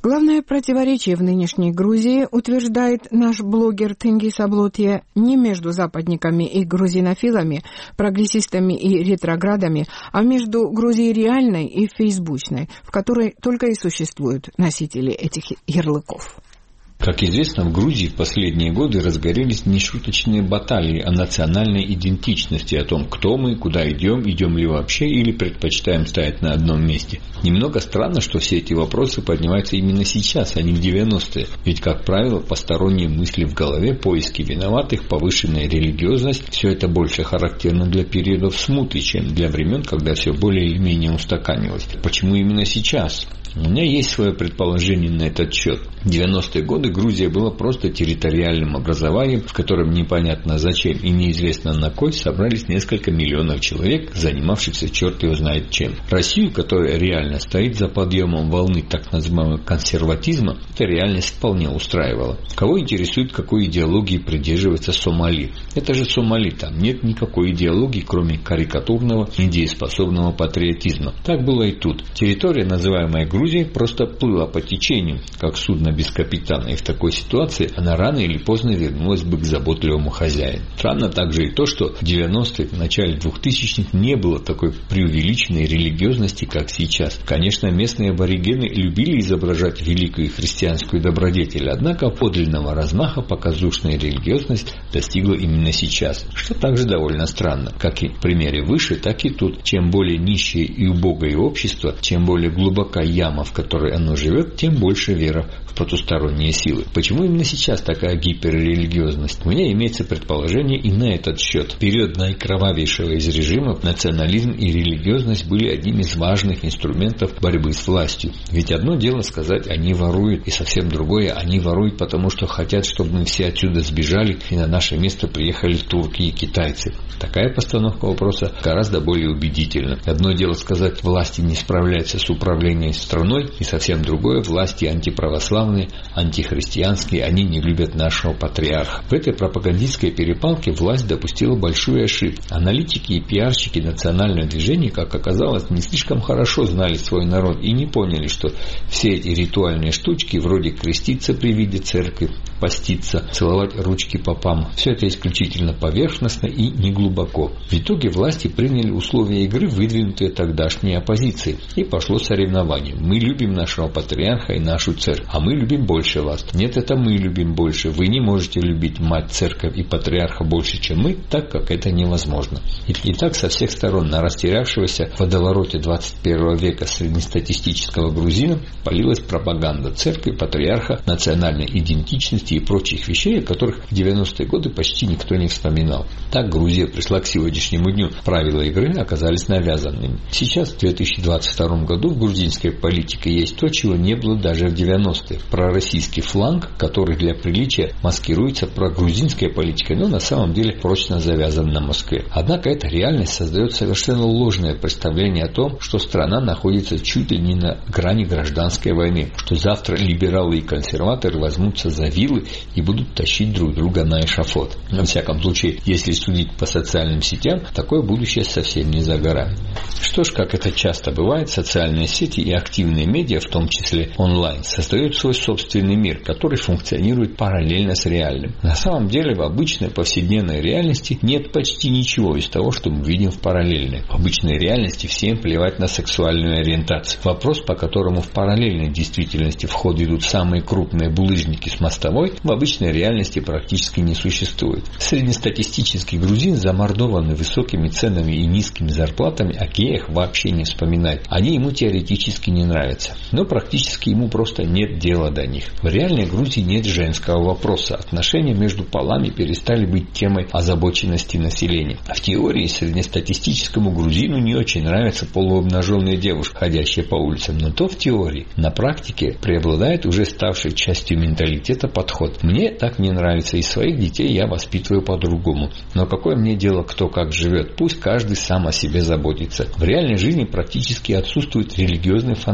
Главное противоречие в нынешней Грузии, утверждает наш блогер Тенгиз Аблотье, не между западниками и грузинофилами, прогрессистами и ретроградами, а между Грузией реальной и фейсбучной, в которой только и существуют носители этих ярлыков. Как известно, в Грузии в последние годы разгорелись нешуточные баталии о национальной идентичности, о том, кто мы, куда идем ли вообще или предпочитаем стоять на одном месте. Немного странно, что все эти вопросы поднимаются именно сейчас, а не в 90-е. Ведь, как правило, посторонние мысли в голове, поиски виноватых, повышенная религиозность – все это больше характерно для периодов смуты, чем для времен, когда все более или менее устаканилось. Почему именно сейчас? У меня есть свое предположение на этот счет. В 90-е годы Грузия была просто территориальным образованием, в котором непонятно зачем и неизвестно на кой собрались несколько миллионов человек, занимавшихся черт его знает чем. Россию, которая реально стоит за подъемом волны так называемого консерватизма, эта реальность вполне устраивала. Кого интересует, какой идеологии придерживается Сомали? Это же Сомали, там нет никакой идеологии, кроме карикатурного, недееспособного патриотизма. Так было и тут. Территория, называемая Грузия, просто плыла по течению, как судно без капитана, и в такой ситуации она рано или поздно вернулась бы к заботливому хозяину. Странно также и то, что в 90-е, в начале 2000-х не было такой преувеличенной религиозности, как сейчас. Конечно, местные аборигены любили изображать великую христианскую добродетель, однако подлинного размаха показушная религиозность достигла именно сейчас, что также довольно странно. Как и в примере выше, так и тут. Чем более нищее и убогое общество, чем более глубока яма, в которой оно живет, тем больше вера в потусторонние силы. Почему именно сейчас такая гиперрелигиозность? У меня имеется предположение и на этот счет. В период наикровавейшего из режимов национализм и религиозность были одним из важных инструментов борьбы с властью. Ведь одно дело сказать «они воруют», и совсем другое «они воруют, потому что хотят, чтобы мы все отсюда сбежали и на наше место приехали турки и китайцы». Такая постановка вопроса гораздо более убедительна. Одно дело сказать «власти не справляются с управлением страной», и совсем другое «власти антиправославные, антихристианские, они не любят нашего патриарха». В этой пропагандистской перепалке власть допустила большую ошибку. Аналитики и пиарщики национального движения, как оказалось, не слишком хорошо знали свой народ и не поняли, что все эти ритуальные штучки, вроде креститься при виде церкви, поститься, целовать ручки попам, все это исключительно поверхностно и неглубоко. В итоге власти приняли условия игры, выдвинутые тогдашней оппозицией, и пошло соревнование. Мы любим нашего патриарха и нашу церковь, а мы любим больше вас. Нет, это мы любим больше. Вы не можете любить мать, церковь и патриарха больше, чем мы, так как это невозможно. И так со всех сторон на растерявшегося в водовороте 21 века среднестатистического грузина полилась пропаганда церкви, патриарха, национальной идентичности и прочих вещей, о которых в 90-е годы почти никто не вспоминал. Так Грузия пришла к сегодняшнему дню. Правила игры оказались навязанными. Сейчас, в 2022 году, в грузинской политике есть то, чего не было даже в 90-е. Пророссийский фланг, который для приличия маскируется прогрузинской политикой, но на самом деле прочно завязан на Москве. Однако эта реальность создает совершенно ложное представление о том, что страна находится чуть ли не на грани гражданской войны, что завтра либералы и консерваторы возьмутся за вилы и будут тащить друг друга на эшафот. Во всяком случае, если судить по социальным сетям, такое будущее совсем не за горами. Что ж, как это часто бывает, социальные сети и активные медиа, в том числе онлайн, создают свой собственный мир, который функционирует параллельно с реальным. На самом деле, в обычной повседневной реальности нет почти ничего из того, что мы видим в параллельной. В обычной реальности всем плевать на сексуальную ориентацию. Вопрос, по которому в параллельной действительности в ход идут самые крупные булыжники с мостовой, в обычной реальности практически не существует. Среднестатистический грузин, замордованный высокими ценами и низкими зарплатами, о геях вообще не вспоминает. Они ему теоретически не нравятся, но практически ему просто нет дела до них. В реальной Грузии нет женского вопроса. Отношения между полами перестали быть темой озабоченности населения. В теории среднестатистическому грузину не очень нравятся полуобнаженные девушки, ходящие по улицам, но то в теории. На практике преобладает уже ставший частью менталитета подход. Мне так не нравится, и своих детей я воспитываю по-другому. Но какое мне дело, кто как живет? Пусть каждый сам о себе заботится. В реальной жизни практически отсутствует религиозный фанатизм.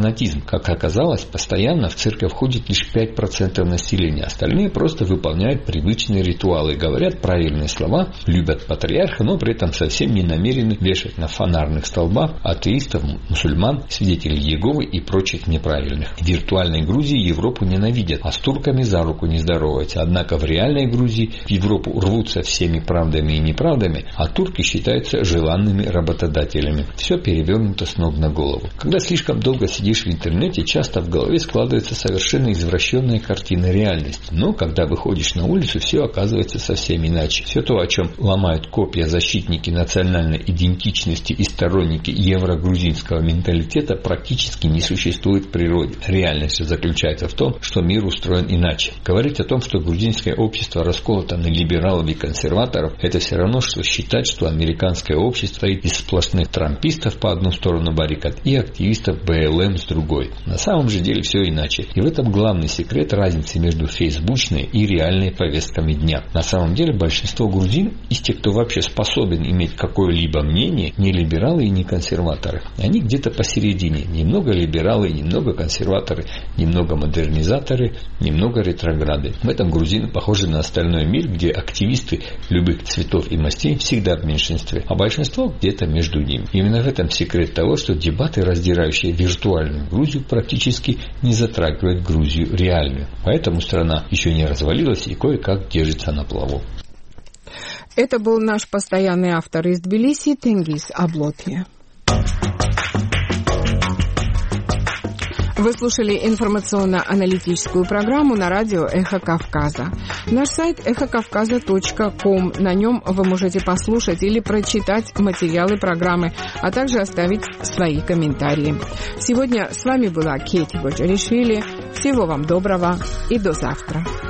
фанатизм. Как оказалось, постоянно в церковь ходит лишь 5% населения. Остальные просто выполняют привычные ритуалы, говорят правильные слова, любят патриарха, но при этом совсем не намерены вешать на фонарных столбах атеистов, мусульман, свидетелей Иеговы и прочих неправильных. В виртуальной Грузии Европу ненавидят, а с турками за руку не здороваются. Однако в реальной Грузии в Европу рвутся всеми правдами и неправдами, а турки считаются желанными работодателями. Все перевернуто с ног на голову. Когда слишком долго сидишь в интернете, часто в голове складывается совершенно извращенная картина реальности. Но когда выходишь на улицу, все оказывается совсем иначе. Все то, о чем ломают копья защитники национальной идентичности и сторонники еврогрузинского менталитета, практически не существует в природе. Реальность же заключается в том, что мир устроен иначе. Говорить о том, что грузинское общество расколото на либералов и консерваторов, это все равно, что считать, что американское общество состоит из сплошных трампистов по одну сторону баррикад и активистов БЛМ с другой. На самом же деле все иначе. И в этом главный секрет разницы между фейсбучной и реальной повестками дня. На самом деле большинство грузин, из тех, кто вообще способен иметь какое-либо мнение, не либералы и не консерваторы. Они где-то посередине. Немного либералы, немного консерваторы, немного модернизаторы, немного ретрограды. В этом грузины похожи на остальной мир, где активисты любых цветов и мастей всегда в меньшинстве, а большинство где-то между ними. Именно в этом секрет того, что дебаты, раздирающие виртуальную Грузию, практически не затрагивают Грузию реальную. Поэтому страна еще не развалилась и кое-как держится на плаву. Это был наш постоянный автор из Тбилиси Тенгиз Аблотье. Вы слушали информационно-аналитическую программу на радио «Эхо Кавказа». Наш сайт эхокавказа.ком. На нем вы можете послушать или прочитать материалы программы, а также оставить свои комментарии. Сегодня с вами была Кейти Боджаришвили. Всего вам доброго и до завтра.